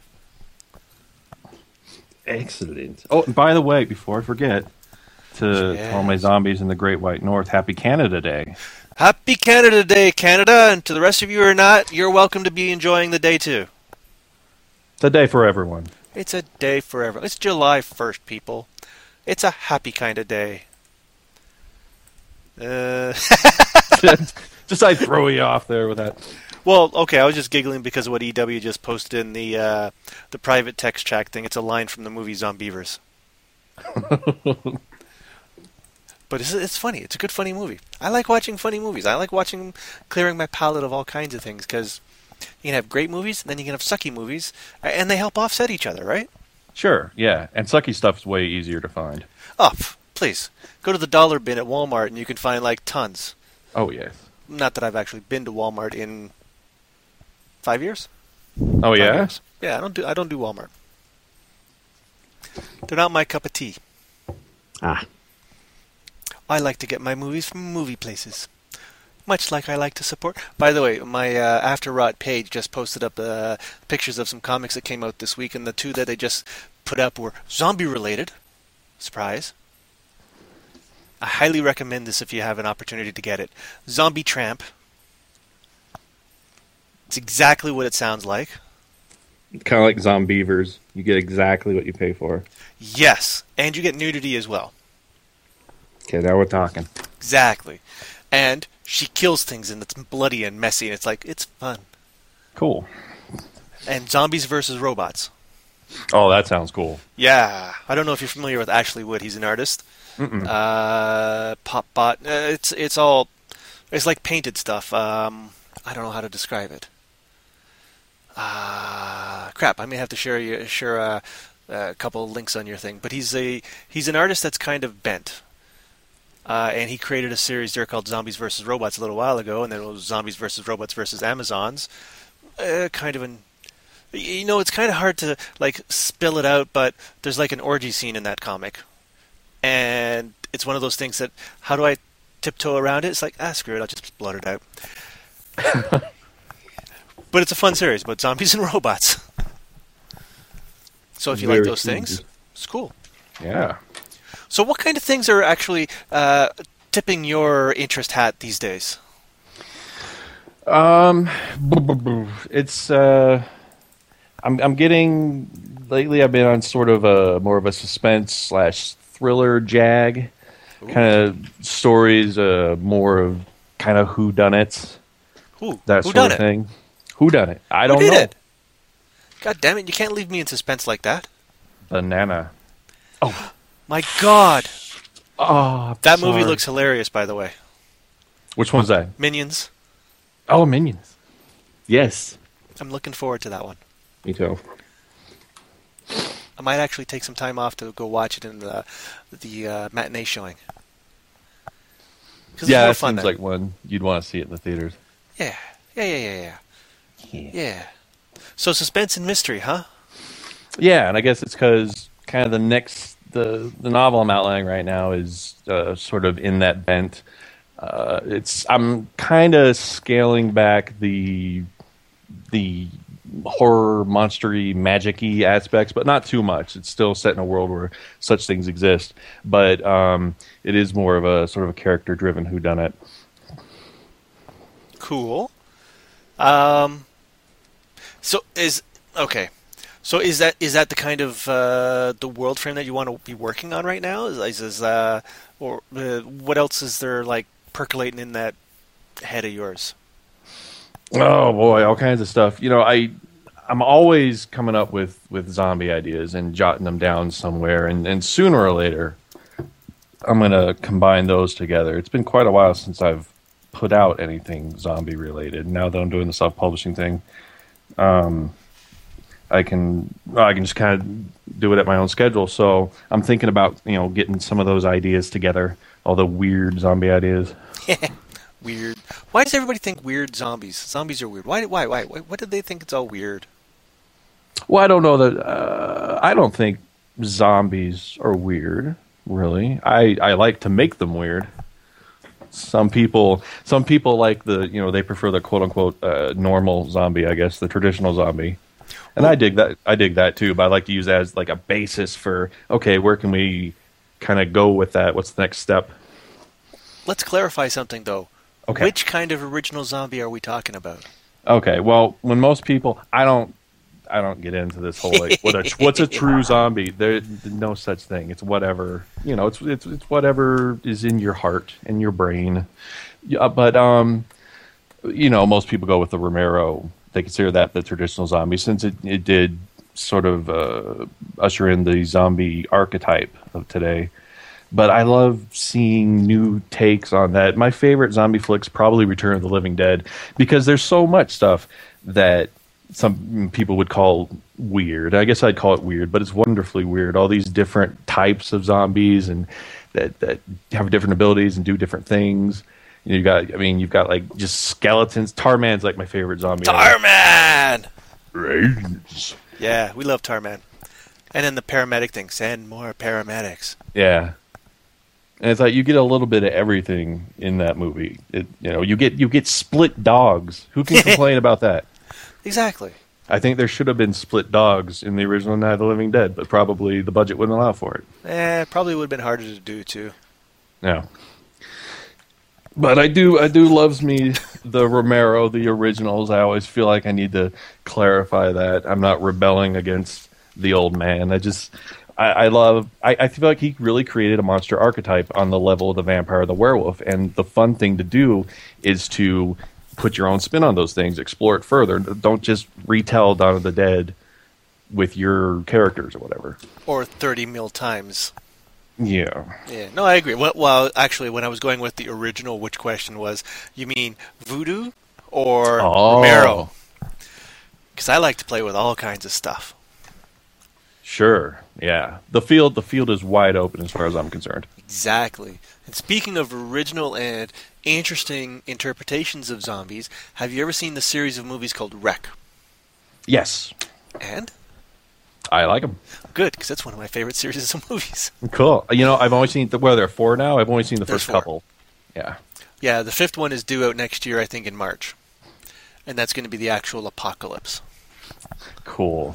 D: Excellent. Oh, and by the way, before I forget, to all my zombies in the Great White North, Happy Canada Day.
C: Happy Canada Day, Canada. And to the rest of you who are not, you're welcome to be enjoying the day too.
D: It's a day for everyone.
C: It's a day for everyone. It's July 1st, people. It's a happy kind of day.
D: Just I throw you off there with that.
C: Well, okay, I was just giggling because of what EW just posted in the private text chat thing. It's a line from the movie Zombievers. But it's funny. It's a good, funny movie. I like watching funny movies. I like watching, clearing my palate of all kinds of things because you can have great movies and then you can have sucky movies, and they help offset each other, right?
D: Sure, yeah. And sucky stuff is way easier to find.
C: Oh, please. Go to the dollar bin at Walmart and you can find, like, tons.
D: Oh, yes.
C: Not that I've actually been to Walmart in 5 years.
D: Oh, yeah?
C: 5 years. Yeah, I don't do Walmart. They're not my cup of tea.
E: Ah.
C: I like to get my movies from movie places. Much like I like to support. By the way, my After Rot page just posted up pictures of some comics that came out this week, and the two that they just put up were zombie-related. Surprise. I highly recommend this if you have an opportunity to get it. Zombie Tramp. It's exactly what it sounds like.
D: Kind of like Zombievers. You get exactly what you pay for.
C: Yes, and you get nudity as well.
D: Okay, now we're talking.
C: Exactly. And she kills things, and it's bloody and messy, and it's fun.
D: Cool.
C: And zombies versus robots.
D: Oh, that sounds cool.
C: Yeah. I don't know if you're familiar with Ashley Wood. He's an artist. Popbot. It's like painted stuff. I don't know how to describe it. Crap. I may have to share a couple of links on your thing. But he's an artist that's kind of bent. And he created a series there called Zombies vs. Robots a little while ago, and then it was Zombies vs. Robots vs. Amazons. It's kind of hard to like spill it out, but there's like an orgy scene in that comic, and it's one of those things that how do I tiptoe around it? It's like screw it, I'll just blurt it out. But it's a fun series about zombies and robots. So if you like those things, it's cool.
D: Yeah.
C: So what kind of things are actually tipping your interest hat these days?
D: It's I'm getting lately. I've been on sort of a more of a suspense / thriller jag kind of stories. More of kind of whodunits,
C: Who?
D: that
C: Who
D: sort
C: done
D: of
C: it?
D: thing. Whodunit? I
C: Who
D: don't
C: did
D: know.
C: it? God damn it! You can't leave me in suspense like that.
D: Banana.
C: My God,
D: Oh,
C: that movie
D: sorry.
C: looks hilarious. By the way,
D: Which one's that?
C: Minions.
D: Oh, Minions. Yes.
C: I'm looking forward to that one.
D: Me too.
C: I might actually take some time off to go watch it in the matinee showing. 'Cause it's
D: Yeah,
C: more
D: that
C: fun
D: seems
C: then.
D: like one you'd want to see it in the theaters.
C: Yeah. So suspense and mystery, huh?
D: Yeah, and I guess it's because kind of the novel I'm outlining right now is sort of in that bent. I'm kind of scaling back the horror, monstery, magic-y aspects, but not too much. It's still set in a world where such things exist, but it is more of a sort of a character-driven whodunit.
C: Cool. So is that the kind of the world frame that you want to be working on right now? What else is there like percolating in that head of yours?
D: Oh boy, all kinds of stuff. I'm always coming up with zombie ideas and jotting them down somewhere, and sooner or later, I'm gonna combine those together. It's been quite a while since I've put out anything zombie related. Now that I'm doing the self-publishing thing, I can just kind of do it at my own schedule. So I'm thinking about getting some of those ideas together, all the weird zombie ideas.
C: Weird. Why does everybody think weird zombies? Zombies are weird. Why? What did they think it's all weird?
D: Well, I don't know that. I don't think zombies are weird. Really, I like to make them weird. Some people like they prefer the quote unquote normal zombie. I guess the traditional zombie, and I dig that. I dig that too. But I like to use that as like a basis for where can we kind of go with that? What's the next step?
C: Let's clarify something though.
D: Okay.
C: Which kind of original zombie are we talking about?
D: Okay. Well, when most people, I don't get into this whole like what's a true zombie. There's no such thing. It's whatever It's whatever is in your heart and your brain. Yeah, but most people go with the Romero. They consider that the traditional zombie since it did sort of usher in the zombie archetype of today. But I love seeing new takes on that. My favorite zombie flick's probably Return of the Living Dead because there's so much stuff that some people would call weird. I guess I'd call it weird, but it's wonderfully weird. All these different types of zombies and that have different abilities and do different things. You've got like just skeletons. Tarman's like my favorite zombie.
C: Tarman!
D: Rage.
C: Yeah, we love Tarman. And then the paramedic thing. Send more paramedics.
D: Yeah. And it's like you get a little bit of everything in that movie. You get split dogs. Who can complain about that?
C: Exactly.
D: I think there should have been split dogs in the original Night of the Living Dead, but probably the budget wouldn't allow for it.
C: Probably would have been harder to do too.
D: Yeah. But I do loves me the Romero, the originals. I always feel like I need to clarify that I'm not rebelling against the old man. I feel like he really created a monster archetype on the level of the vampire or the werewolf. And the fun thing to do is to put your own spin on those things, explore it further. Don't just retell Dawn of the Dead with your characters or whatever.
C: Or 30 mil times.
D: Yeah.
C: Yeah, no, I agree. Well, actually, when I was going with the original, which question was, you mean Voodoo or Romero? Because I like to play with all kinds of stuff.
D: Sure. Yeah. The field is wide open as far as I'm concerned.
C: Exactly. And speaking of original and interesting interpretations of zombies, have you ever seen the series of movies called Wreck?
D: Yes.
C: And?
D: I like them.
C: Good, because that's one of my favorite series of movies.
D: Cool. I've only seen there are 4 now. I've only seen the
C: There's
D: first
C: 4.
D: couple. Yeah.
C: Yeah, the 5th one is due out next year, I think, in March. And that's going to be the actual apocalypse.
D: Cool.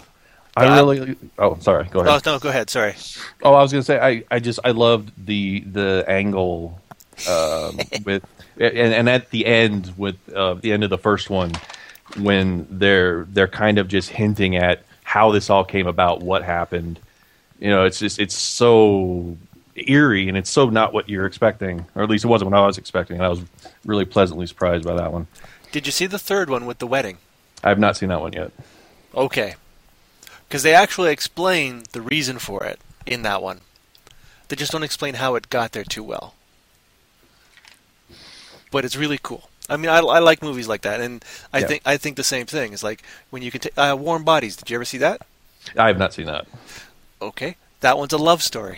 D: Oh, sorry. Go ahead.
C: Oh, no, go ahead. Sorry.
D: Oh, I was going to say I loved the angle with and at the end with the end of the first one when they're kind of just hinting at how this all came about, what happened. It's so eerie, and it's so not what you're expecting, or at least it wasn't what I was expecting. And I was really pleasantly surprised by that one.
C: Did you see the third one with the wedding?
D: I have not seen that one yet.
C: Okay. Because they actually explain the reason for it in that one. They just don't explain how it got there too well. But it's really cool. I mean, I like movies like that, and I think the same thing. It's like when you can take Warm Bodies. Did you ever see that?
D: I have not seen that.
C: Okay. That one's a love story.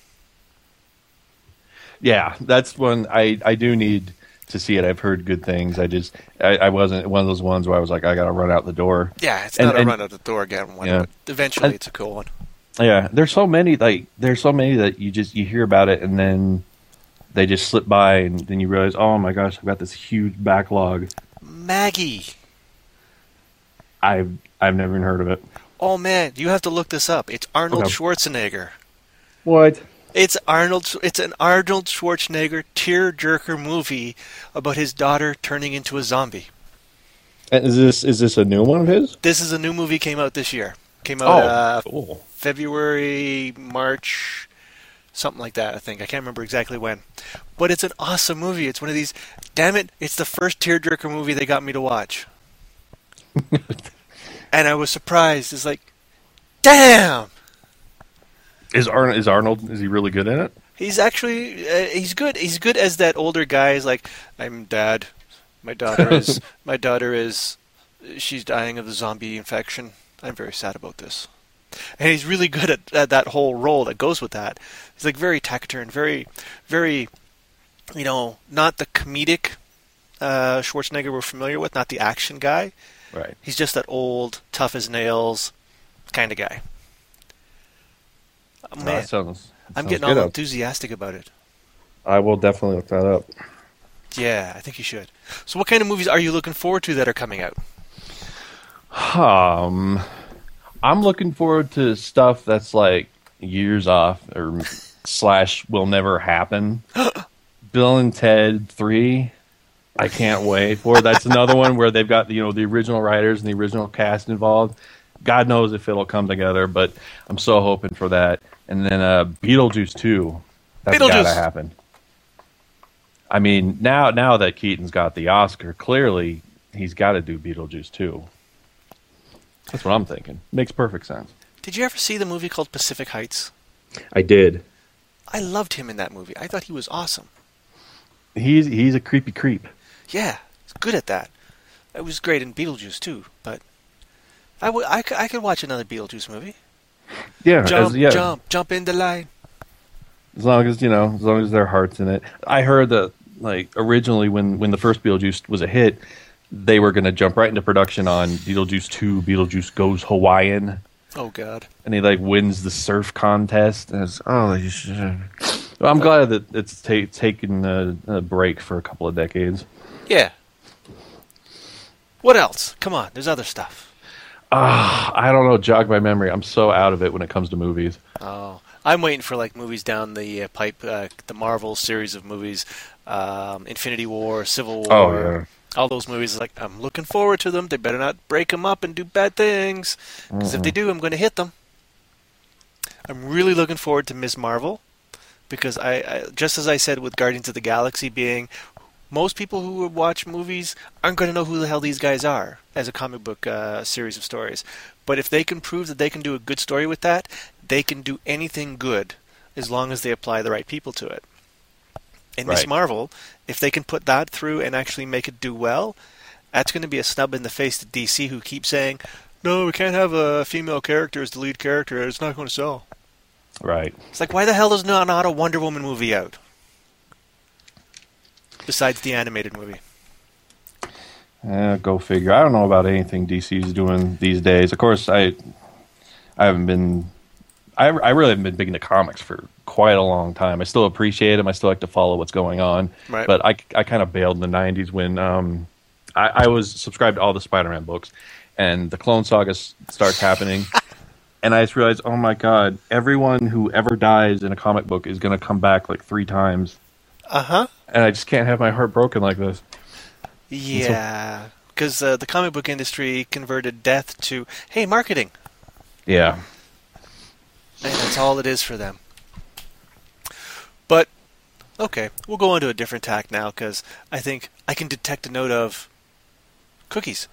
D: Yeah, that's one I do need to see it. I've heard good things. I wasn't one of those ones where I was like, I got to run out the door.
C: Yeah, it's not a run out the door again one, but eventually it's a cool one.
D: Yeah, there's so many that you hear about it and then they just slip by and then you realize, oh my gosh, I've got this huge backlog.
C: Maggie.
D: I've never even heard of it.
C: Oh man, you have to look this up. It's Arnold Schwarzenegger.
D: What?
C: It's an Arnold Schwarzenegger tear-jerker movie about his daughter turning into a zombie.
D: And is this a new one of his?
C: This is a new movie, came out this year. Came out
D: cool.
C: February, March, something like that, I think. I can't remember exactly when. But it's an awesome movie. It's one of these, damn it, it's the first tear-jerker movie they got me to watch. And I was surprised. It's like, damn!
D: Is Arnold, is he really good in it?
C: He's actually, he's good. He's good as that older guy. He's like, I'm dad. My daughter is, she's dying of the zombie infection. I'm very sad about this. And he's really good at that whole role that goes with that. He's like very taciturn, very, very, not the comedic Schwarzenegger we're familiar with, not the action guy.
D: Right.
C: He's just that old, tough as nails kind of guy. Oh, man, I'm getting all enthusiastic about it.
D: I will definitely look that up.
C: Yeah, I think you should. So what kind of movies are you looking forward to that are coming out?
D: I'm looking forward to stuff that's like years off or / will never happen. Bill and Ted 3. I can't wait for. That's another one where they've got the original writers and the original cast involved. God knows if it'll come together, but I'm so hoping for that. And then Beetlejuice 2. That's got to happen. I mean, now that Keaton's got the Oscar, clearly he's got to do Beetlejuice 2. That's what I'm thinking. Makes perfect sense.
C: Did you ever see the movie called Pacific Heights?
D: I did.
C: I loved him in that movie. I thought he was awesome.
D: He's a creepy creep.
C: Yeah, he's good at that. It was great in Beetlejuice too, but I could watch another Beetlejuice movie.
D: Yeah,
C: jump in the line.
D: As long as their heart's in it. I heard that originally when the first Beetlejuice was a hit, they were going to jump right into production on Beetlejuice 2, Beetlejuice Goes Hawaiian.
C: Oh God!
D: And he wins the surf contest. And I'm glad that it's taken a break for a couple of decades.
C: Yeah. What else? Come on, there's other stuff.
D: I don't know. Jog my memory. I'm so out of it when it comes to movies.
C: Oh, I'm waiting for movies down the pipe. The Marvel series of movies, Infinity War, Civil War.
D: Oh yeah.
C: All those movies. I'm looking forward to them. They better not break them up and do bad things. Because if they do, I'm going to hit them. I'm really looking forward to Ms. Marvel. Because I just as I said with Guardians of the Galaxy being, most people who would watch movies aren't going to know who the hell these guys are as a comic book series of stories. But if they can prove that they can do a good story with that, they can do anything good as long as they apply the right people to it. And Ms. Marvel, if they can put that through and actually make it do well, that's going to be a snub in the face to DC, who keep saying, no, we can't have a female character as the lead character. It's not going to sell.
D: Right.
C: It's like, why the hell is not a Wonder Woman movie out? Besides the animated movie.
D: Go figure. I don't know about anything DC's doing these days. Of course, I really haven't been big into comics for quite a long time. I still appreciate them. I still like to follow what's going on. Right. But I kind of bailed in the 90s when I was subscribed to all the Spider-Man books, and the Clone Saga starts happening. And I just realized, oh my God, everyone who ever dies in a comic book is going to come back 3 times.
C: Uh-huh.
D: And I just can't have my heart broken like this.
C: Yeah, because the comic book industry converted death to, hey, marketing.
D: Yeah.
C: And that's all it is for them. Okay, we'll go on to a different tack now because I think I can detect a note of cookies.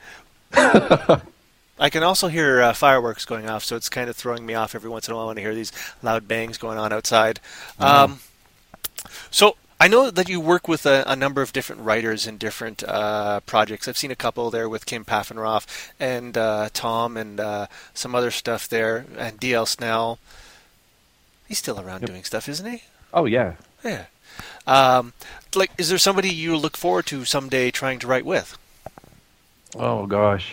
C: I can also hear fireworks going off, so it's kind of throwing me off every once in a while when I hear these loud bangs going on outside. So I know that you work with a number of different writers in different projects. I've seen a couple there with Kim Paffenroth and Tom and some other stuff there, and D.L. Snell. He's still around doing stuff, isn't he?
D: Oh yeah.
C: Yeah. Is there somebody you look forward to someday trying to write with?
D: Oh gosh.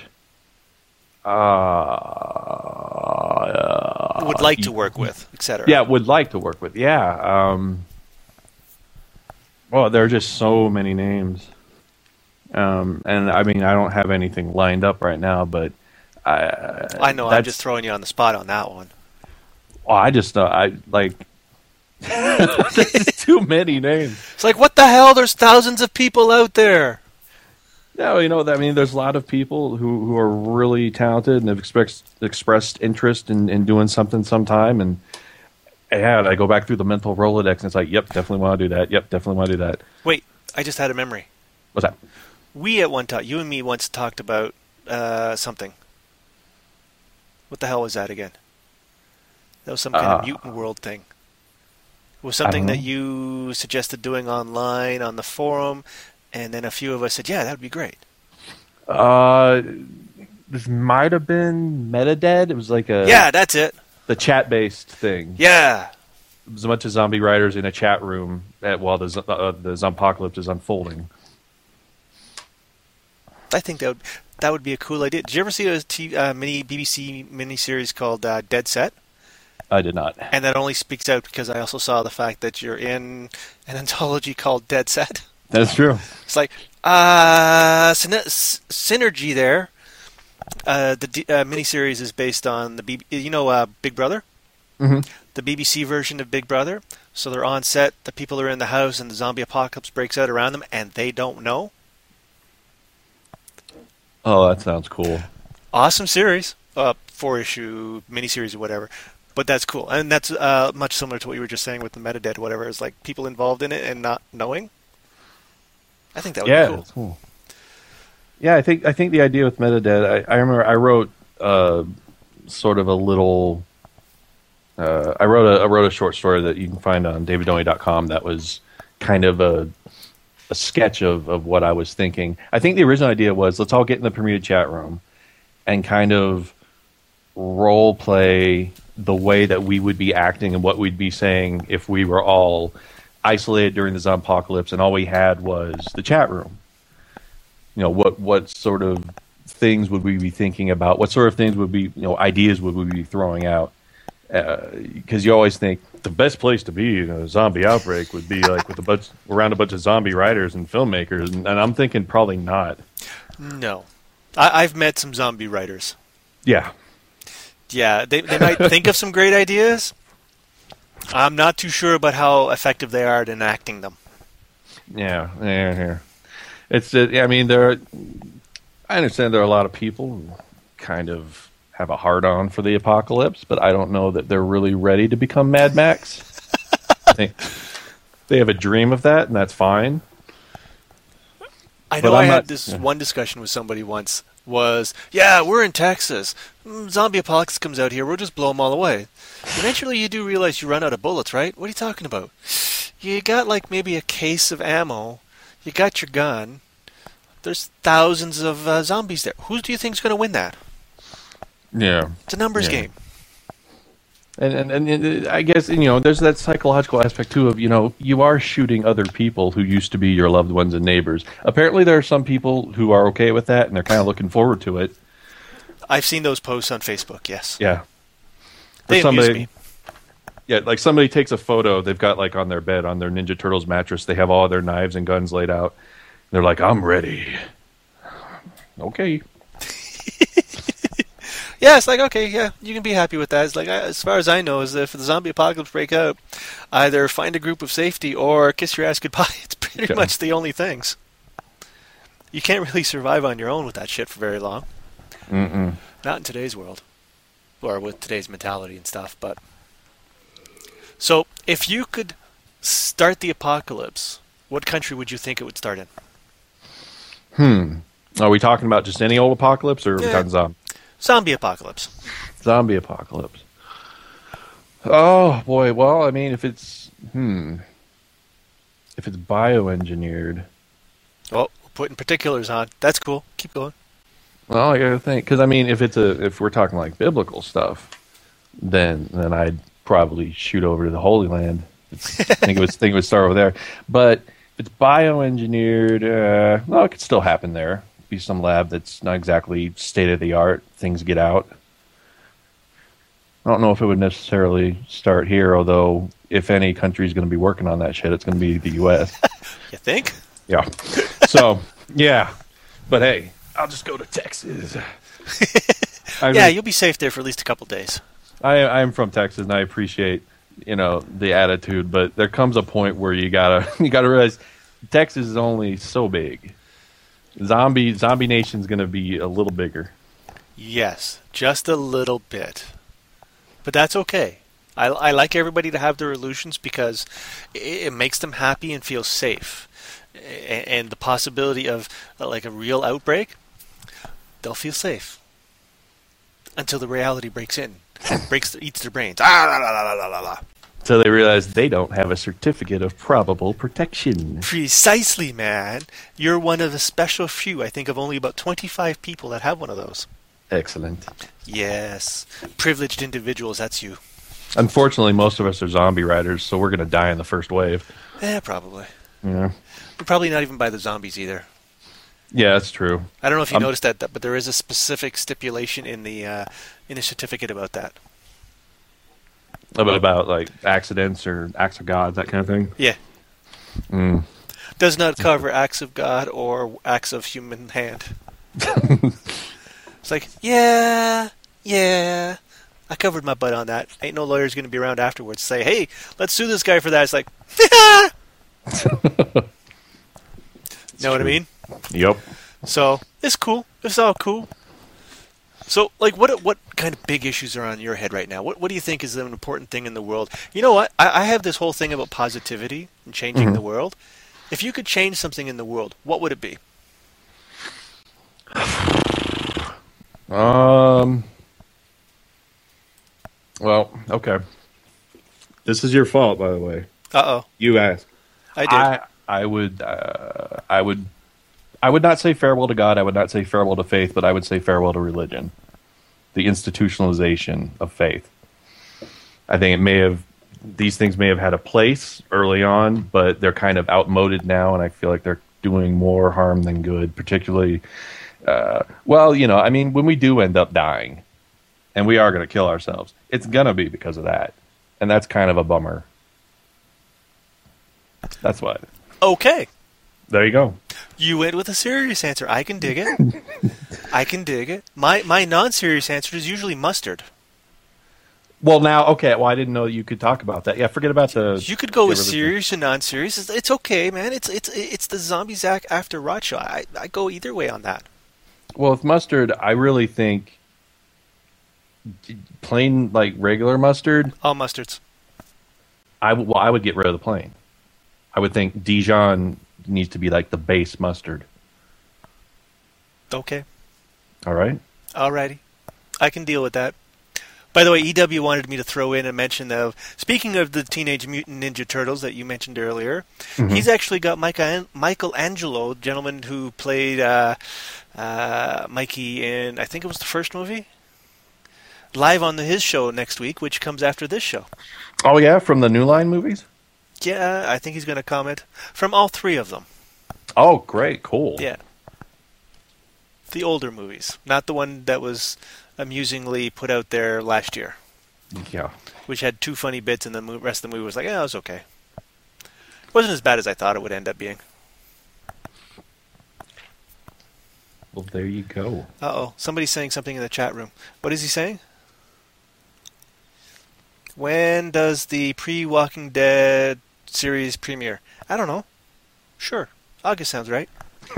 C: Would like to work with, etc.
D: Yeah, would like to work with. Yeah. Well, there are just so many names. And I mean, I don't have anything lined up right now, but
C: I know. I'm just throwing you on the spot on that one.
D: Well, I like. There's too many names.
C: It's like, what the hell? There's thousands of people out there.
D: No, I mean, there's a lot of people who are really talented and have expressed interest in doing something sometime. And yeah, I go back through the mental Rolodex and it's like, yep, definitely want to do that. Yep, definitely want to do that.
C: Wait, I just had a memory.
D: What's that?
C: We at one time, you and me once talked about something. What the hell was that again? That was some kind of mutant world thing. It was something that you suggested doing online on the forum, and then a few of us said, yeah, that would be great.
D: This might have been MetaDead. It was like
C: Yeah, that's it.
D: The chat-based thing.
C: Yeah.
D: It was a bunch of zombie writers in a chat room while the Zompocalypse is unfolding.
C: I think that would be a cool idea. Did you ever see a mini BBC miniseries called Dead Set?
D: I did not.
C: And that only speaks out because I also saw the fact that you're in an anthology called Dead Set.
D: That's true.
C: It's like synergy there. The miniseries is based on Big Brother,
D: mm-hmm.
C: the BBC version of Big Brother. So they're on set, the people are in the house, and the zombie apocalypse breaks out around them, and they don't know.
D: Oh, that sounds cool.
C: Awesome series, 4-issue miniseries or whatever. But that's cool, and that's much similar to what you were just saying with the MetaDead, whatever. It's like people involved in it and not knowing. I think that would be cool.
D: That's cool. Yeah, I think the idea with MetaDead. I remember I wrote sort of a little. I wrote a short story that you can find on davidoney.com that was kind of a sketch of what I was thinking. I think the original idea was let's all get in the Bermuda chat room and kind of role play the way that we would be acting and what we'd be saying if we were all isolated during the Zompocalypse and all we had was the chat room. What sort of things would we be thinking about? What sort of things would be, ideas would we be throwing out? Because you always think the best place to be in a zombie outbreak would be like with around a bunch of zombie writers and filmmakers, and I'm thinking probably not.
C: No. I've met some zombie writers.
D: Yeah.
C: Yeah, they might think of some great ideas. I'm not too sure about how effective they are at enacting them.
D: Yeah. It's I mean, I understand there are a lot of people who kind of have a hard-on for the apocalypse, but I don't know that they're really ready to become Mad Max. I think they have a dream of that, and that's fine.
C: I know I had this one discussion with somebody once. We're in Texas. Zombie apocalypse comes out here. We'll just blow them all away. Eventually, you do realize you run out of bullets, right? What are you talking about? You got like maybe a case of ammo. You got your gun. There's thousands of zombies there. Who do you think's going to win that?
D: Yeah,
C: it's a numbers game.
D: And I guess there's that psychological aspect too of you are shooting other people who used to be your loved ones and neighbors. Apparently, there are some people who are okay with that and they're kind of looking forward to it.
C: I've seen those posts on Facebook. Yes.
D: Yeah.
C: They amuse me.
D: Yeah, like somebody takes a photo. They've got like on their bed, on their Ninja Turtles mattress, they have all their knives and guns laid out. And they're like, "I'm ready." Okay.
C: Yeah, it's like, okay, yeah, you can be happy with that. It's like, as far as I know, is if the zombie apocalypse break out, either find a group of safety or kiss your ass goodbye. It's pretty much the only things. You can't really survive on your own with that shit for very long.
D: Mm-mm.
C: Not in today's world. Or with today's mentality and stuff, but... So, if you could start the apocalypse, what country would you think it would start in?
D: Are we talking about just any old apocalypse, or are we talking
C: Zombie apocalypse.
D: zombie apocalypse? Oh boy, well, I mean, if it's bioengineered,
C: Well, we're putting particulars on. That's cool. Keep going.
D: well, I gotta think, because I mean, if we're talking like biblical stuff, then I'd probably shoot over to the Holy Land. think it would start over there. But if it's bioengineered, well, it could still happen there. Be some lab that's not exactly state of the art. Things get out. I don't know if it would necessarily start here, although if any country is going to be working on that shit, it's going to be the U.S.
C: You think?
D: Yeah. So, yeah. But hey, I'll just go to Texas.
C: Yeah, you'll be safe there for at least a couple days.
D: I'm from Texas, and I appreciate, the attitude, but there comes a point where you gotta realize Texas is only so big. Zombie Nation's gonna be a little bigger.
C: Yes, just a little bit. But that's okay. I like everybody to have their illusions because it makes them happy and feel safe. And the possibility of like a real outbreak, they'll feel safe. Until the reality breaks in. Eats their brains.
D: So they realize they don't have a certificate of probable protection.
C: Precisely, man. You're one of a special few. I think of only about 25 people that have one of those.
D: Excellent.
C: Yes. Privileged individuals, that's you.
D: Unfortunately, most of us are zombie riders, so we're going to die in the first wave.
C: Probably.
D: Yeah.
C: We're probably not even by the zombies either.
D: Yeah, that's true.
C: I don't know if you noticed that, but there is a specific stipulation in the certificate about that.
D: About like accidents or acts of God, that kind of thing?
C: Yeah. Does not cover acts of God or acts of human hand. It's like, yeah, I covered my butt on that. Ain't no lawyer's going to be around afterwards to say, hey, let's sue this guy for that. It's like, know what I mean?
D: Yep.
C: So, it's cool. It's all cool. So, like, what kind of big issues are on your head right now? What do you think is an important thing in the world? You know what? I have this whole thing about positivity and changing the world. If you could change something in the world, what would it be?
D: Well, okay. This is your fault, by the way.
C: Uh-oh.
D: You asked.
C: I did.
D: I would not say farewell to God. I would not say farewell to faith, but I would say farewell to religion. The institutionalization of faith. I think these things may have had a place early on, but they're kind of outmoded now, and I feel like they're doing more harm than good, particularly, when we do end up dying, and we are going to kill ourselves, it's going to be because of that. And that's kind of a bummer. That's what.
C: Okay.
D: There you go.
C: You went with a serious answer. I can dig it. I can dig it. My non-serious answer is usually mustard.
D: Well, now, okay. Well, I didn't know you could talk about that. Yeah, forget about the...
C: You could go with serious and non-serious. It's okay, man. It's the zombie Zach after Rothschild. I go either way on that.
D: Well, with mustard, I really think plain, like, regular mustard...
C: All mustards.
D: I would get rid of the plain. I would think Dijon needs to be like the base mustard.
C: Okay.
D: All right.
C: Alrighty. I can deal with that. By the way, EW wanted me to throw in a mention of, speaking of the Teenage Mutant Ninja Turtles that you mentioned earlier, he's actually got Michelangelo, the gentleman who played Mikey in, I think it was the first movie, live on his show next week, which comes after this show.
D: Oh, yeah? From the New Line movies?
C: Yeah, I think he's going to comment from all three of them.
D: Oh, great. Cool.
C: Yeah. The older movies, not the one that was amusingly put out there last year.
D: Yeah.
C: Which had two funny bits, and the rest of the movie was like, it was okay. It wasn't as bad as I thought it would end up being.
D: Well, there you go.
C: Uh-oh. Somebody's saying something in the chat room. What is he saying? When does the pre-Walking Dead series premiere? I don't know. Sure. August sounds right.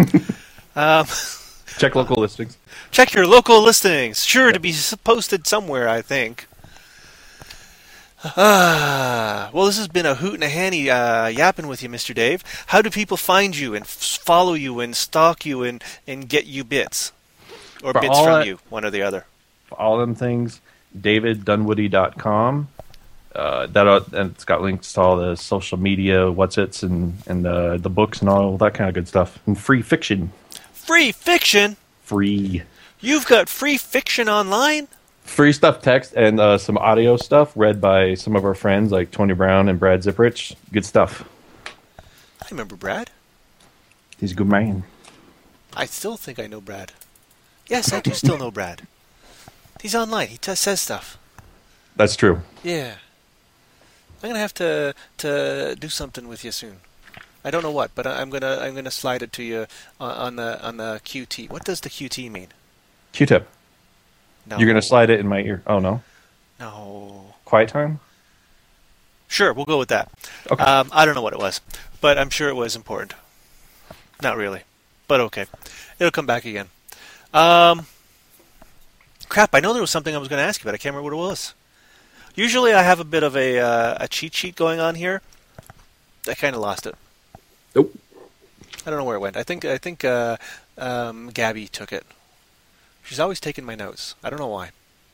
D: Check local listings.
C: Check your local listings. Sure to be posted somewhere, I think. Well, this has been a hoot and a handy yapping with you, Mr. Dave. How do people find you and follow you and stalk you and get you bits? Or
D: For
C: bits
D: all
C: from
D: that-
C: you, one or the other.
D: For all them things, daviddunwoody.com. And it's got links to all the social media, what's-its, and the books and all that kind of good stuff. And free fiction.
C: Free fiction?
D: Free.
C: You've got free fiction online?
D: Free stuff, text, and some audio stuff read by some of our friends like Tony Brown and Brad Zipprich. Good stuff.
C: I remember Brad.
D: He's a good man.
C: I still think I know Brad. Yes, I do still know Brad. He's online. He says stuff.
D: That's true.
C: Yeah. I'm gonna have to do something with you soon. I don't know what, but I'm gonna slide it to you on the QT. What does the QT mean?
D: Q-tip.
C: No.
D: You're going to slide it in my ear. Oh, no.
C: No.
D: Quiet time?
C: Sure, we'll go with that.
D: Okay.
C: I don't know what it was, but I'm sure it was important. Not really, but okay. It'll come back again. Crap, I know there was something I was going to ask you, but I can't remember what it was. Usually I have a bit of a cheat sheet going on here. I kind of lost it.
D: Nope.
C: I don't know where it went. I think Gabby took it. She's always taking my notes. I don't know why.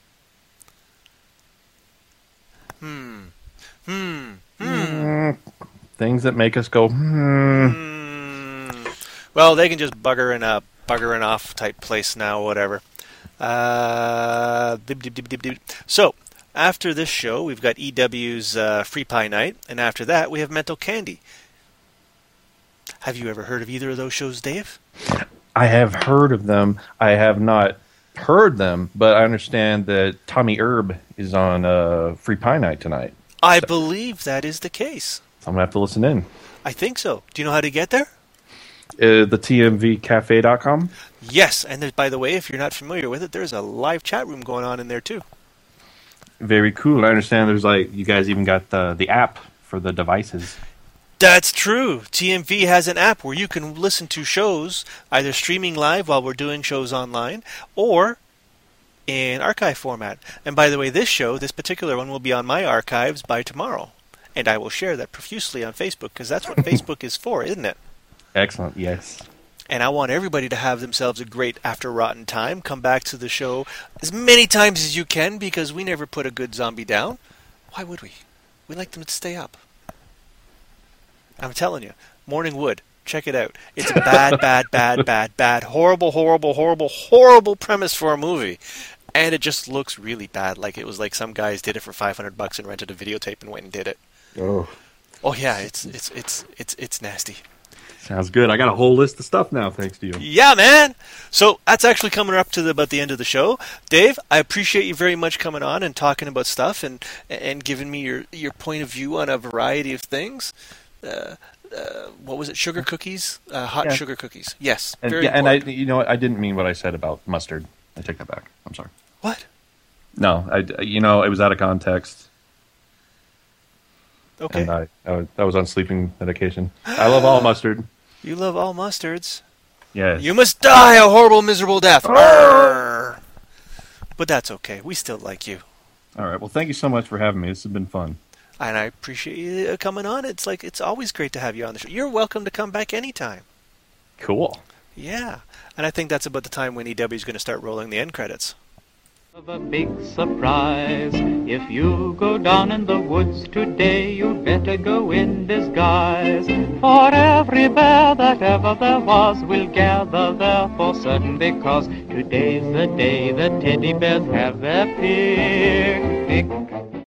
D: Things that make us go,
C: Well, they can just buggering off type place now, whatever. So, after this show, we've got EW's Free Pie Night, and after that, we have Mental Candy. Have you ever heard of either of those shows, Dave?
D: I have heard of them. I have not heard them, but I understand that Tommy Erb is on Free Pie Night tonight.
C: I believe that is the case.
D: I'm going to have to listen in.
C: I think so. Do you know how to get there?
D: The TMVcafe.com?
C: Yes, and by the way, if you're not familiar with it, there's a live chat room going on in there too.
D: Very cool. I understand there's you guys even got the app for the devices.
C: That's true. TMV has an app where you can listen to shows either streaming live while we're doing shows online or in archive format. And by the way, this particular one will be on my archives by tomorrow. And I will share that profusely on Facebook because that's what Facebook is for, isn't it?
D: Excellent, yes.
C: And I want everybody to have themselves a great After Rotten time. Come back to the show as many times as you can because we never put a good zombie down. Why would we? We like them to stay up. I'm telling you, Morning Wood, check it out. It's a bad, horrible premise for a movie. And it just looks really bad, like it was like some guys did it for $500 and rented a videotape and went and did it.
D: Oh
C: yeah, it's nasty.
D: Sounds good. I got a whole list of stuff now, thanks to you.
C: Yeah, man. So that's actually coming up to about the end of the show. Dave, I appreciate you very much coming on and talking about stuff and giving me your point of view on a variety of things. What was it? Sugar cookies? Hot sugar cookies. Yes.
D: And,
C: very
D: and
C: important.
D: you know what? I didn't mean what I said about mustard. I take that back. I'm sorry.
C: What?
D: No, it was out of context.
C: Okay.
D: And I was on sleeping medication. I love all mustard.
C: You love all mustards.
D: Yes.
C: You must die a horrible, miserable death. Arrgh. But that's okay. We still like you.
D: All right. Well, thank you so much for having me. This has been fun.
C: And I appreciate you coming on. It's always great to have you on the show. You're welcome to come back anytime.
D: Cool.
C: Yeah. And I think that's about the time when EW is going to start rolling the end credits.
E: Of a big surprise. If you go down in the woods today, you better go in disguise. For every bear that ever there was will gather there for certain, because today's the day the teddy bears have their picnic.